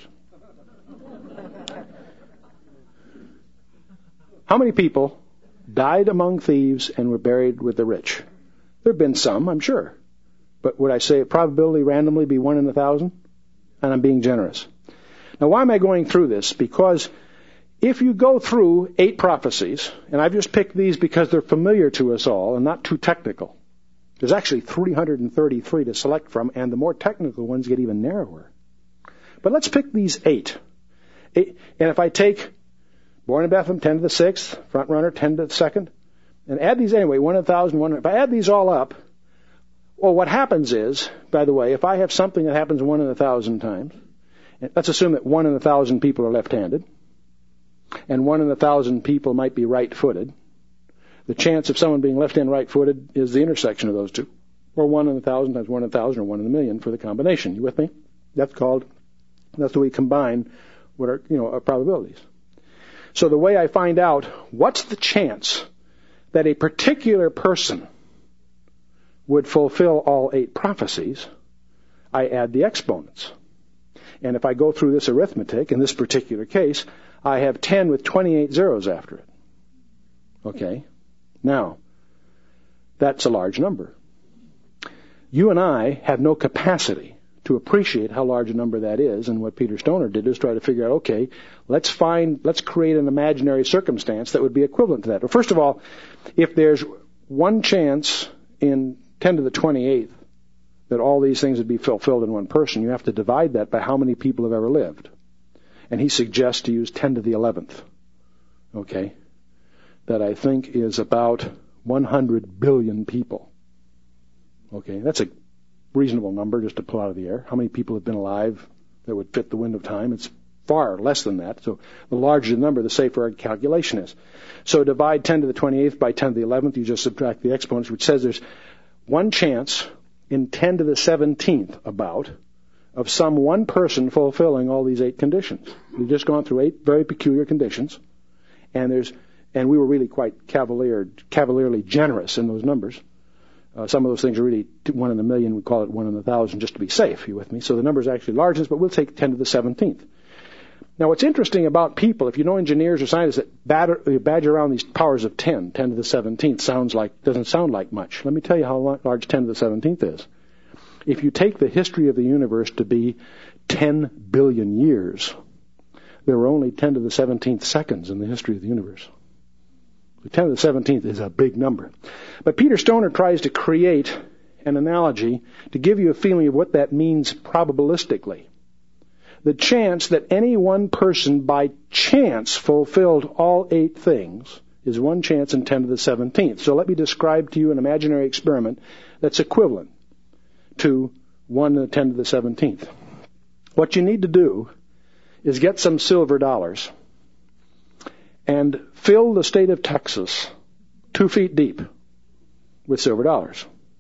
How many people died among thieves and were buried with the rich? There have been some, I'm sure. But would I say a probability randomly be one in a thousand? And I'm being generous. Now, why am I going through this? Because if you go through eight prophecies, and I've just picked these because they're familiar to us all and not too technical. There's actually three hundred thirty-three to select from, and the more technical ones get even narrower. But let's pick these eight. eight and if I take born in Bethlehem, ten to the sixth, front runner, ten to the second, and add these anyway, one in a thousand, one. If I add these all up, well, what happens is, by the way, if I have something that happens one in a thousand times, and let's assume that one in a thousand people are left-handed, and one in a thousand people might be right-footed. The chance of someone being left-handed, right-footed is the intersection of those two, or one in a thousand times one in a thousand, or one in a million for the combination. You with me? That's called. That's the way we combine what are you know our probabilities. So the way I find out what's the chance that a particular person would fulfill all eight prophecies, I add the exponents. And if I go through this arithmetic, in this particular case, I have ten with twenty-eight zeros after it. Okay? Now, that's a large number. You and I have no capacity to appreciate how large a number that is, and what Peter Stoner did is try to figure out, okay, let's find, let's create an imaginary circumstance that would be equivalent to that. Well, first of all, if there's one chance in ten to the twenty-eighth that all these things would be fulfilled in one person, you have to divide that by how many people have ever lived. And he suggests to use ten to the eleventh, okay, that I think is about one hundred billion people. Okay, that's a reasonable number just to pull out of the air. How many people have been alive that would fit the wind of time? It's far less than that. So the larger the number, the safer our calculation is. So divide ten to the twenty-eighth by ten to the eleventh. You just subtract the exponents, which says there's one chance in ten to the seventeenth about of some one person fulfilling all these eight conditions. We've just gone through eight very peculiar conditions, and there's and we were really quite cavalier, cavalierly generous in those numbers. Uh, some of those things are really one in a million. We call it one in a thousand just to be safe. You with me? So the number is actually largest, but we'll take ten to the seventeenth. Now, what's interesting about people, if you know engineers or scientists that badger, badger around these powers of ten, ten to the seventeenth, sounds like, doesn't sound like much. Let me tell you how large ten to the seventeenth is. If you take the history of the universe to be ten billion years, there were only ten to the seventeenth seconds in the history of the universe. So ten to the seventeenth is a big number. But Peter Stoner tries to create an analogy to give you a feeling of what that means probabilistically. The chance that any one person by chance fulfilled all eight things is one chance in ten to the seventeenth. So let me describe to you an imaginary experiment that's equivalent to one in the ten to the seventeenth. What you need to do is get some silver dollars and fill the state of Texas two feet deep with silver dollars.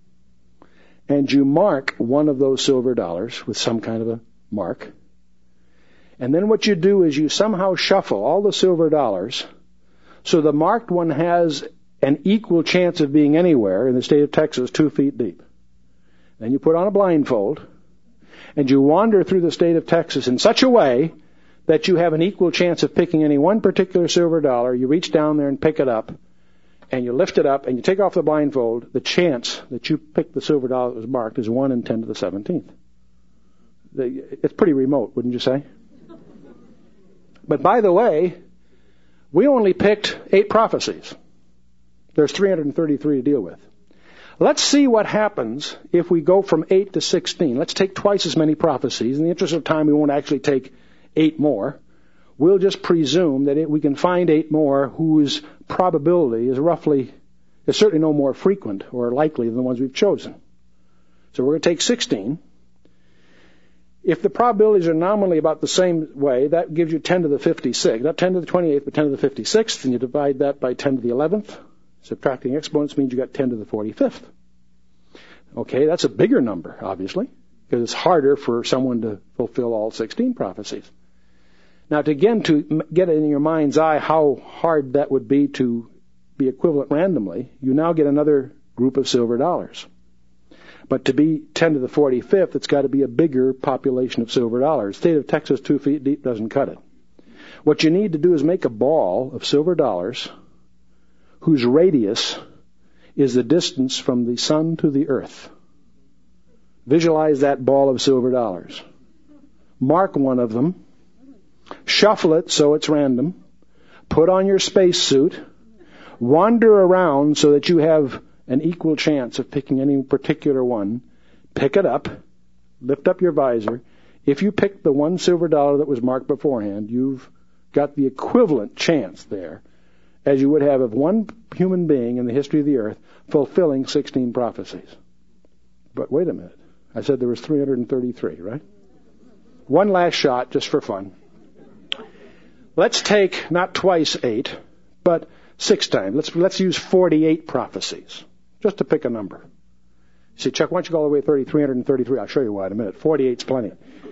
And you mark one of those silver dollars with some kind of a mark. And then what you do is you somehow shuffle all the silver dollars so the marked one has an equal chance of being anywhere in the state of Texas two feet deep. Then you put on a blindfold and you wander through the state of Texas in such a way that you have an equal chance of picking any one particular silver dollar. You reach down there and pick it up, and you lift it up, and you take off the blindfold. The chance that you pick the silver dollar that was marked is one in ten to the seventeenth. It's pretty remote, wouldn't you say? But by the way, we only picked eight prophecies. There's three hundred thirty-three to deal with. Let's see what happens if we go from eight to sixteen. Let's take twice as many prophecies. In the interest of time, we won't actually take eight more. We'll just presume that it, we can find eight more whose probability is roughly, is certainly no more frequent or likely than the ones we've chosen. So we're going to take sixteen. If the probabilities are nominally about the same way, that gives you ten to the fifty-sixth. Not ten to the twenty-eighth, but ten to the fifty-sixth, and you divide that by ten to the eleventh. Subtracting exponents means you got ten to the forty-fifth. Okay, that's a bigger number, obviously, because it's harder for someone to fulfill all sixteen prophecies. Now, to, again, to get it in your mind's eye how hard that would be to be equivalent randomly, you now get another group of silver dollars. But to be ten to the forty-fifth, it's got to be a bigger population of silver dollars. State of Texas, two feet deep, doesn't cut it. What you need to do is make a ball of silver dollars whose radius is the distance from the sun to the earth. Visualize that ball of silver dollars. Mark one of them. Shuffle it so it's random. Put on your spacesuit. Wander around so that you have an equal chance of picking any particular one. Pick it up. Lift up your visor. If you pick the one silver dollar that was marked beforehand, you've got the equivalent chance there as you would have of one human being in the history of the earth fulfilling sixteen prophecies. But wait a minute. I said there was three hundred thirty-three, right? One last shot just for fun. Let's take not twice eight, but six times. Let's let's use forty-eight prophecies, just to pick a number. You say, Chuck, why don't you go all the way to three hundred thirty-three? I'll show you why in a minute. forty-eight's plenty.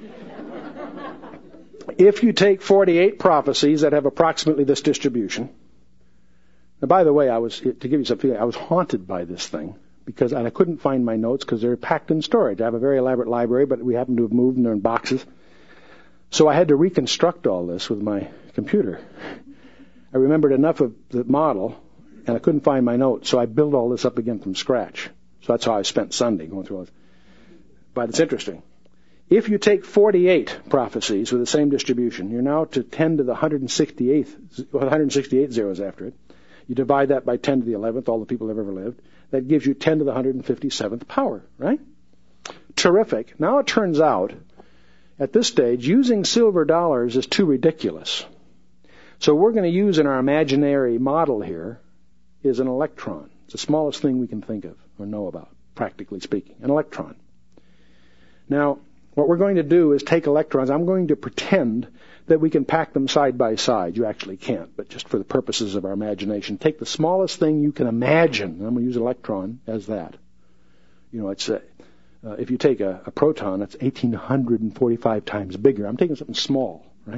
If you take forty-eight prophecies that have approximately this distribution. Now, by the way, I was to give you some feeling, I was haunted by this thing because and I couldn't find my notes because they're packed in storage. I have a very elaborate library, but we happen to have moved and they're in boxes. So I had to reconstruct all this with my computer. I remembered enough of the model, and I couldn't find my notes, so I built all this up again from scratch. So that's how I spent Sunday going through all this. But it's interesting. If you take forty-eight prophecies with the same distribution, you're now to ten to the one hundred sixty-eighth, one hundred sixty-eight zeros after it. You divide that by ten to the eleventh, all the people that have ever lived. That gives you ten to the one hundred fifty-seventh power, right? Terrific. Now it turns out, at this stage, using silver dollars is too ridiculous. So we're going to use in our imaginary model here is an electron. It's the smallest thing we can think of or know about, practically speaking, an electron. Now, what we're going to do is take electrons. I'm going to pretend that we can pack them side by side. You actually can't, but just for the purposes of our imagination, take the smallest thing you can imagine. I'm going to use an electron as that. You know, it's a, uh, if you take a, a proton, it's eighteen forty-five times bigger. I'm taking something small, right?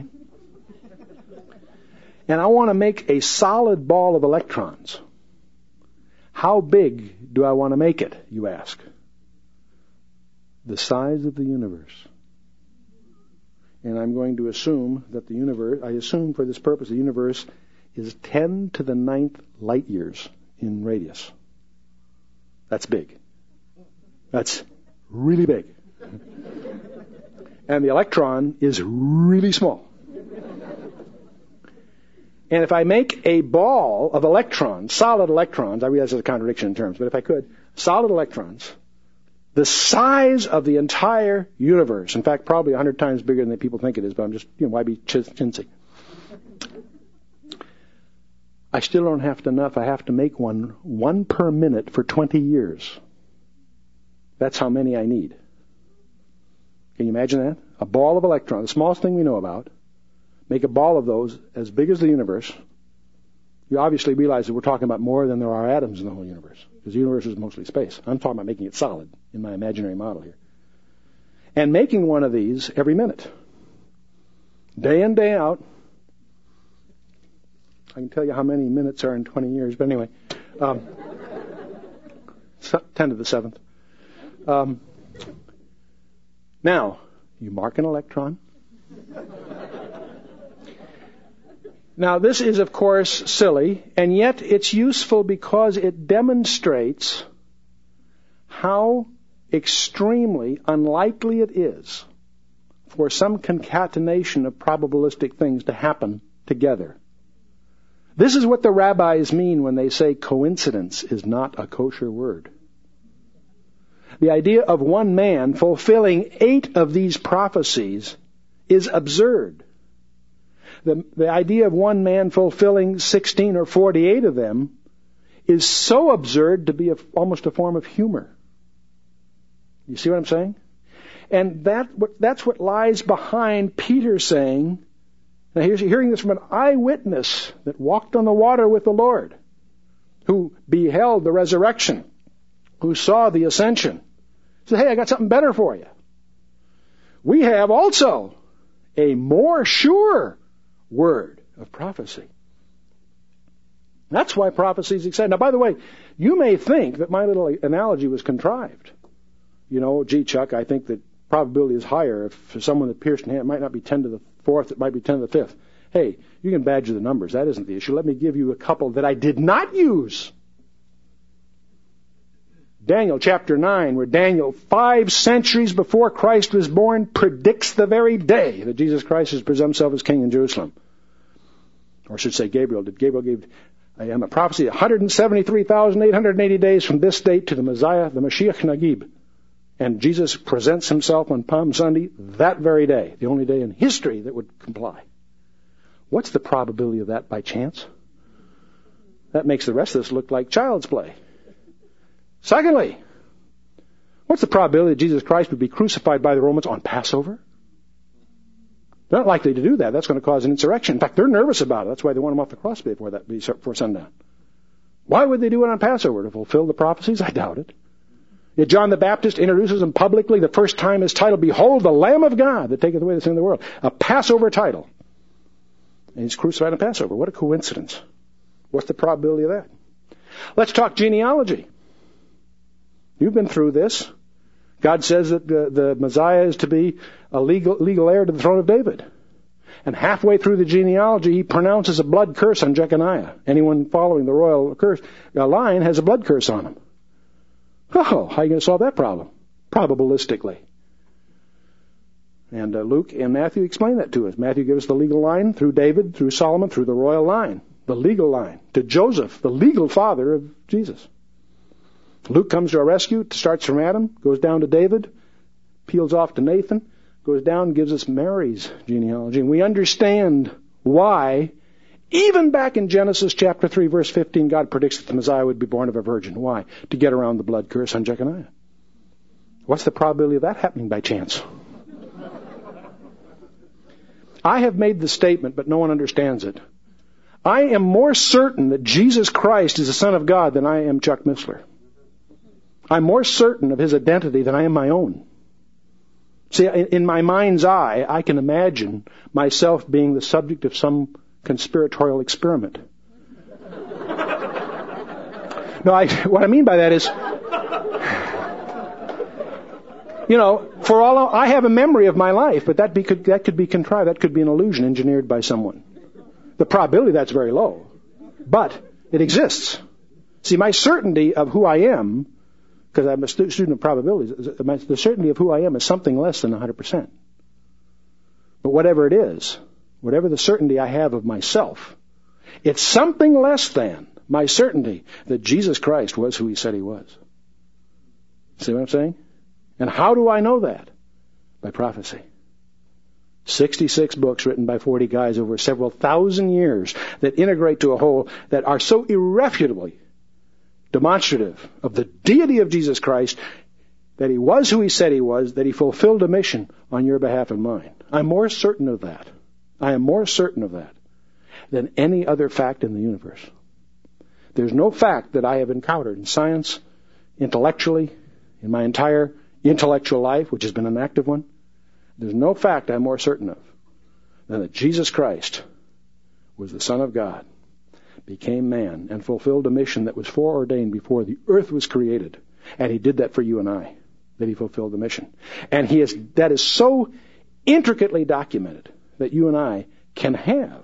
And I want to make a solid ball of electrons. How big do I want to make it, you ask? The size of the universe. and I'm going to assume that the universe, I assume for this purpose, the universe is ten to the ninth light years in radius. That's big. That's really big. And the electron is really small. And if I make a ball of electrons, solid electrons, I realize there's a contradiction in terms, but if I could, solid electrons, the size of the entire universe, in fact, probably a hundred times bigger than people think it is, but I'm just, you know, why be chintzy? I still don't have to enough. I have to make one, one per minute for twenty years. That's how many I need. Can you imagine that? A ball of electrons, the smallest thing we know about. Make a ball of those as big as the universe. You obviously realize that we're talking about more than there are atoms in the whole universe, because the universe is mostly space. I'm talking about making it solid in my imaginary model here. And making one of these every minute. Day in, day out. I can tell you how many minutes are in twenty years, but anyway. Um, ten to the seventh. Um, now, you mark an electron. Now, this is, of course, silly, and yet it's useful because it demonstrates how extremely unlikely it is for some concatenation of probabilistic things to happen together. This is what the rabbis mean when they say coincidence is not a kosher word. The idea of one man fulfilling eight of these prophecies is absurd. The, the idea of one man fulfilling sixteen or forty-eight of them is so absurd to be a, almost a form of humor. You see what I'm saying? And that that's what lies behind Peter saying, now here's, hearing this from an eyewitness that walked on the water with the Lord, who beheld the resurrection, who saw the ascension. He said, hey, I got something better for you. We have also a more sure word of prophecy. That's why prophecy is exciting. Now, by the way, you may think that my little analogy was contrived. You know, gee, Chuck, I think that probability is higher if for someone that pierced in hand, it might not be ten to the fourth, it might be ten to the fifth. Hey, you can badger the numbers. That isn't the issue. Let me give you a couple that I did not use. Daniel chapter nine, where Daniel, five centuries before Christ was born, predicts the very day that Jesus Christ has presumed himself as king in Jerusalem. Or I should say Gabriel did. Gabriel gave I am a prophecy one hundred seventy-three thousand eight hundred eighty days from this date to the Messiah, the Mashiach Nagib. And Jesus presents himself on Palm Sunday that very day, the only day in history that would comply. What's the probability of that by chance? That makes the rest of this look like child's play. Secondly, what's the probability that Jesus Christ would be crucified by the Romans on Passover? They're not likely to do that. That's going to cause an insurrection. In fact, they're nervous about it. That's why they want him off the cross before that, before sundown. Why would they do it on Passover? To fulfill the prophecies? I doubt it. Yet John the Baptist introduces him publicly the first time his title, Behold the Lamb of God that taketh away the sin of the world. A Passover title. And he's crucified on Passover. What a coincidence. What's the probability of that? Let's talk genealogy. You've been through this. God says that the, the Messiah is to be a legal, legal heir to the throne of David. And halfway through the genealogy, he pronounces a blood curse on Jeconiah. Anyone following the royal curse uh, line has a blood curse on him. Oh, how are you going to solve that problem? Probabilistically. And uh, Luke and Matthew explain that to us. Matthew gives us the legal line through David, through Solomon, through the royal line. The legal line. To Joseph, the legal father of Jesus. Luke comes to our rescue, starts from Adam, goes down to David, peels off to Nathan, goes down and gives us Mary's genealogy. And we understand why, even back in Genesis chapter three, verse fifteen, God predicts that the Messiah would be born of a virgin. Why? To get around the blood curse on Jeconiah. What's the probability of that happening by chance? I have made the statement, but no one understands it. I am more certain that Jesus Christ is the Son of God than I am Chuck Missler. I'm more certain of his identity than I am my own. See, in my mind's eye, I can imagine myself being the subject of some conspiratorial experiment. No, I, what I mean by that is, you know, For all I have a memory of my life, but that, be, could, that could be contrived. That could be an illusion engineered by someone. The probability of that's very low, but it exists. See, my certainty of who I am, because I'm a stu- student of probabilities, my, the certainty of who I am is something less than one hundred percent. But whatever it is, whatever the certainty I have of myself, it's something less than my certainty that Jesus Christ was who he said he was. See what I'm saying? And how do I know that? By prophecy. sixty-six books written by forty guys over several thousand years that integrate to a whole that are so irrefutably demonstrative of the deity of Jesus Christ, that he was who he said he was, that he fulfilled a mission on your behalf and mine. I'm more certain of that. I am more certain of that than any other fact in the universe. There's no fact that I have encountered in science, intellectually, in my entire intellectual life, which has been an active one. There's no fact I'm more certain of than that Jesus Christ was the Son of God, became man, and fulfilled a mission that was foreordained before the earth was created. And he did that for you and I, that he fulfilled the mission. And he is, that is so intricately documented that you and I can have,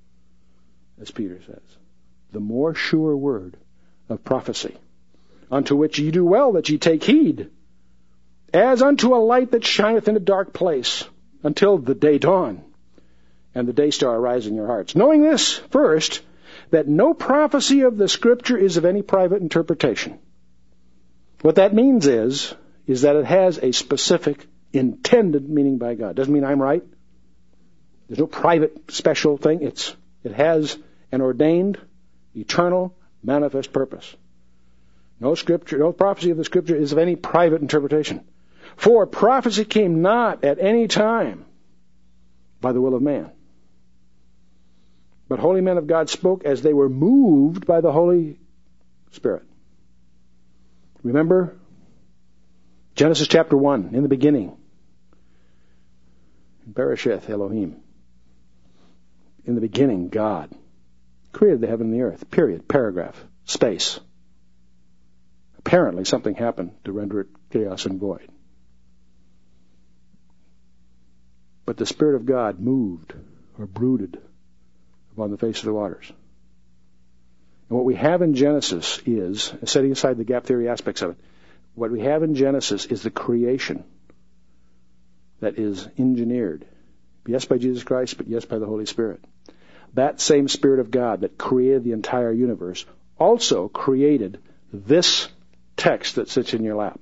as Peter says, the more sure word of prophecy, unto which ye do well that ye take heed, as unto a light that shineth in a dark place, until the day dawn, and the day star arise in your hearts. Knowing this, first, that no prophecy of the Scripture is of any private interpretation. What that means is, is that it has a specific, intended meaning by God. Doesn't mean I'm right. There's no private, special thing. It's, it has an ordained, eternal, manifest purpose. No scripture, no prophecy of the Scripture is of any private interpretation. For prophecy came not at any time by the will of man, but holy men of God spoke as they were moved by the Holy Spirit. Remember Genesis chapter one, in the beginning, Bereshith Elohim. In the beginning, God created the heaven and the earth. Period. Paragraph. Space. Apparently something happened to render it chaos and void. But the Spirit of God moved or brooded upon the face of the waters. And what we have in Genesis is, setting aside the gap theory aspects of it, what we have in Genesis is the creation that is engineered. Yes, by Jesus Christ, but yes, by the Holy Spirit. That same Spirit of God that created the entire universe also created this text that sits in your lap.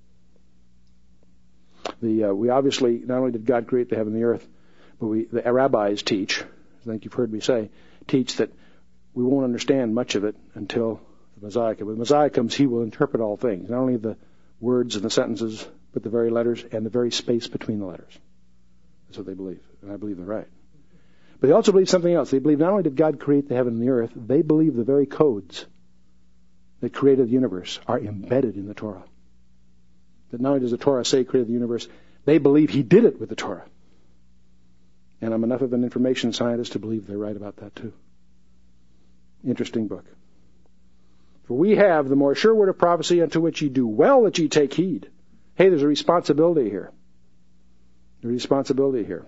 The, uh, we obviously, not only did God create the heaven and the earth, but we, the rabbis teach, I think you've heard me say, teach that we won't understand much of it until the Messiah comes. When the Messiah comes, he will interpret all things, not only the words and the sentences, but the very letters and the very space between the letters. That's what they believe, and I believe they're right. But they also believe something else. They believe not only did God create the heaven and the earth, they believe the very codes that created the universe are embedded in the Torah. That not only does the Torah say he created the universe, they believe he did it with the Torah. And I'm enough of an information scientist to believe they're right about that too. Interesting book. For we have the more sure word of prophecy, unto which ye do well that ye take heed. Hey, there's a responsibility here. There's a responsibility here.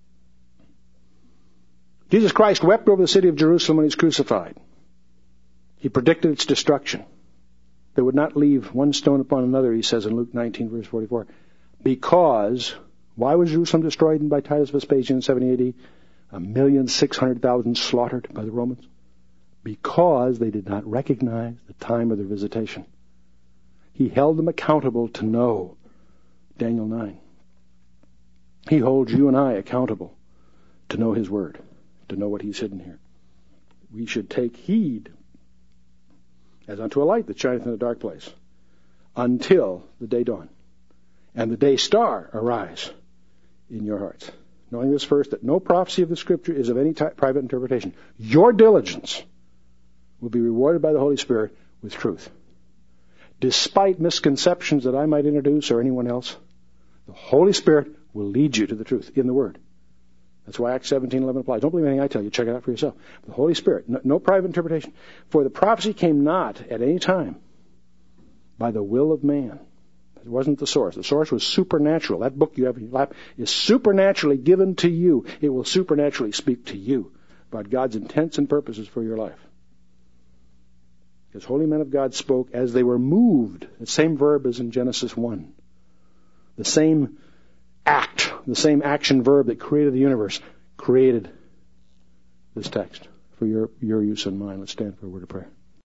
Jesus Christ wept over the city of Jerusalem when he was crucified. He predicted its destruction. They would not leave one stone upon another, he says in Luke nineteen, verse forty-four. Because, why was Jerusalem destroyed by Titus Vespasian in seventy A D? A million six hundred thousand slaughtered by the Romans. Because they did not recognize the time of their visitation. He held them accountable to know. Daniel nine. He holds you and I accountable to know his word, to know what he's hidden here. We should take heed as unto a light that shineth in a dark place, until the day dawn, and the day star arise in your hearts. Knowing this first, that no prophecy of the Scripture is of any type, private interpretation. Your diligence will be rewarded by the Holy Spirit with truth. Despite misconceptions that I might introduce or anyone else, the Holy Spirit will lead you to the truth in the Word. That's why Acts seventeen eleven applies. Don't believe anything I tell you. Check it out for yourself. The Holy Spirit, no, no private interpretation. For the prophecy came not at any time by the will of man. It wasn't the source. The source was supernatural. That book you have in your lap is supernaturally given to you. It will supernaturally speak to you about God's intents and purposes for your life. Because holy men of God spoke as they were moved. The same verb as in Genesis one. The same act, the same action verb that created the universe, created this text for your, your use and mine. Let's stand for a word of prayer.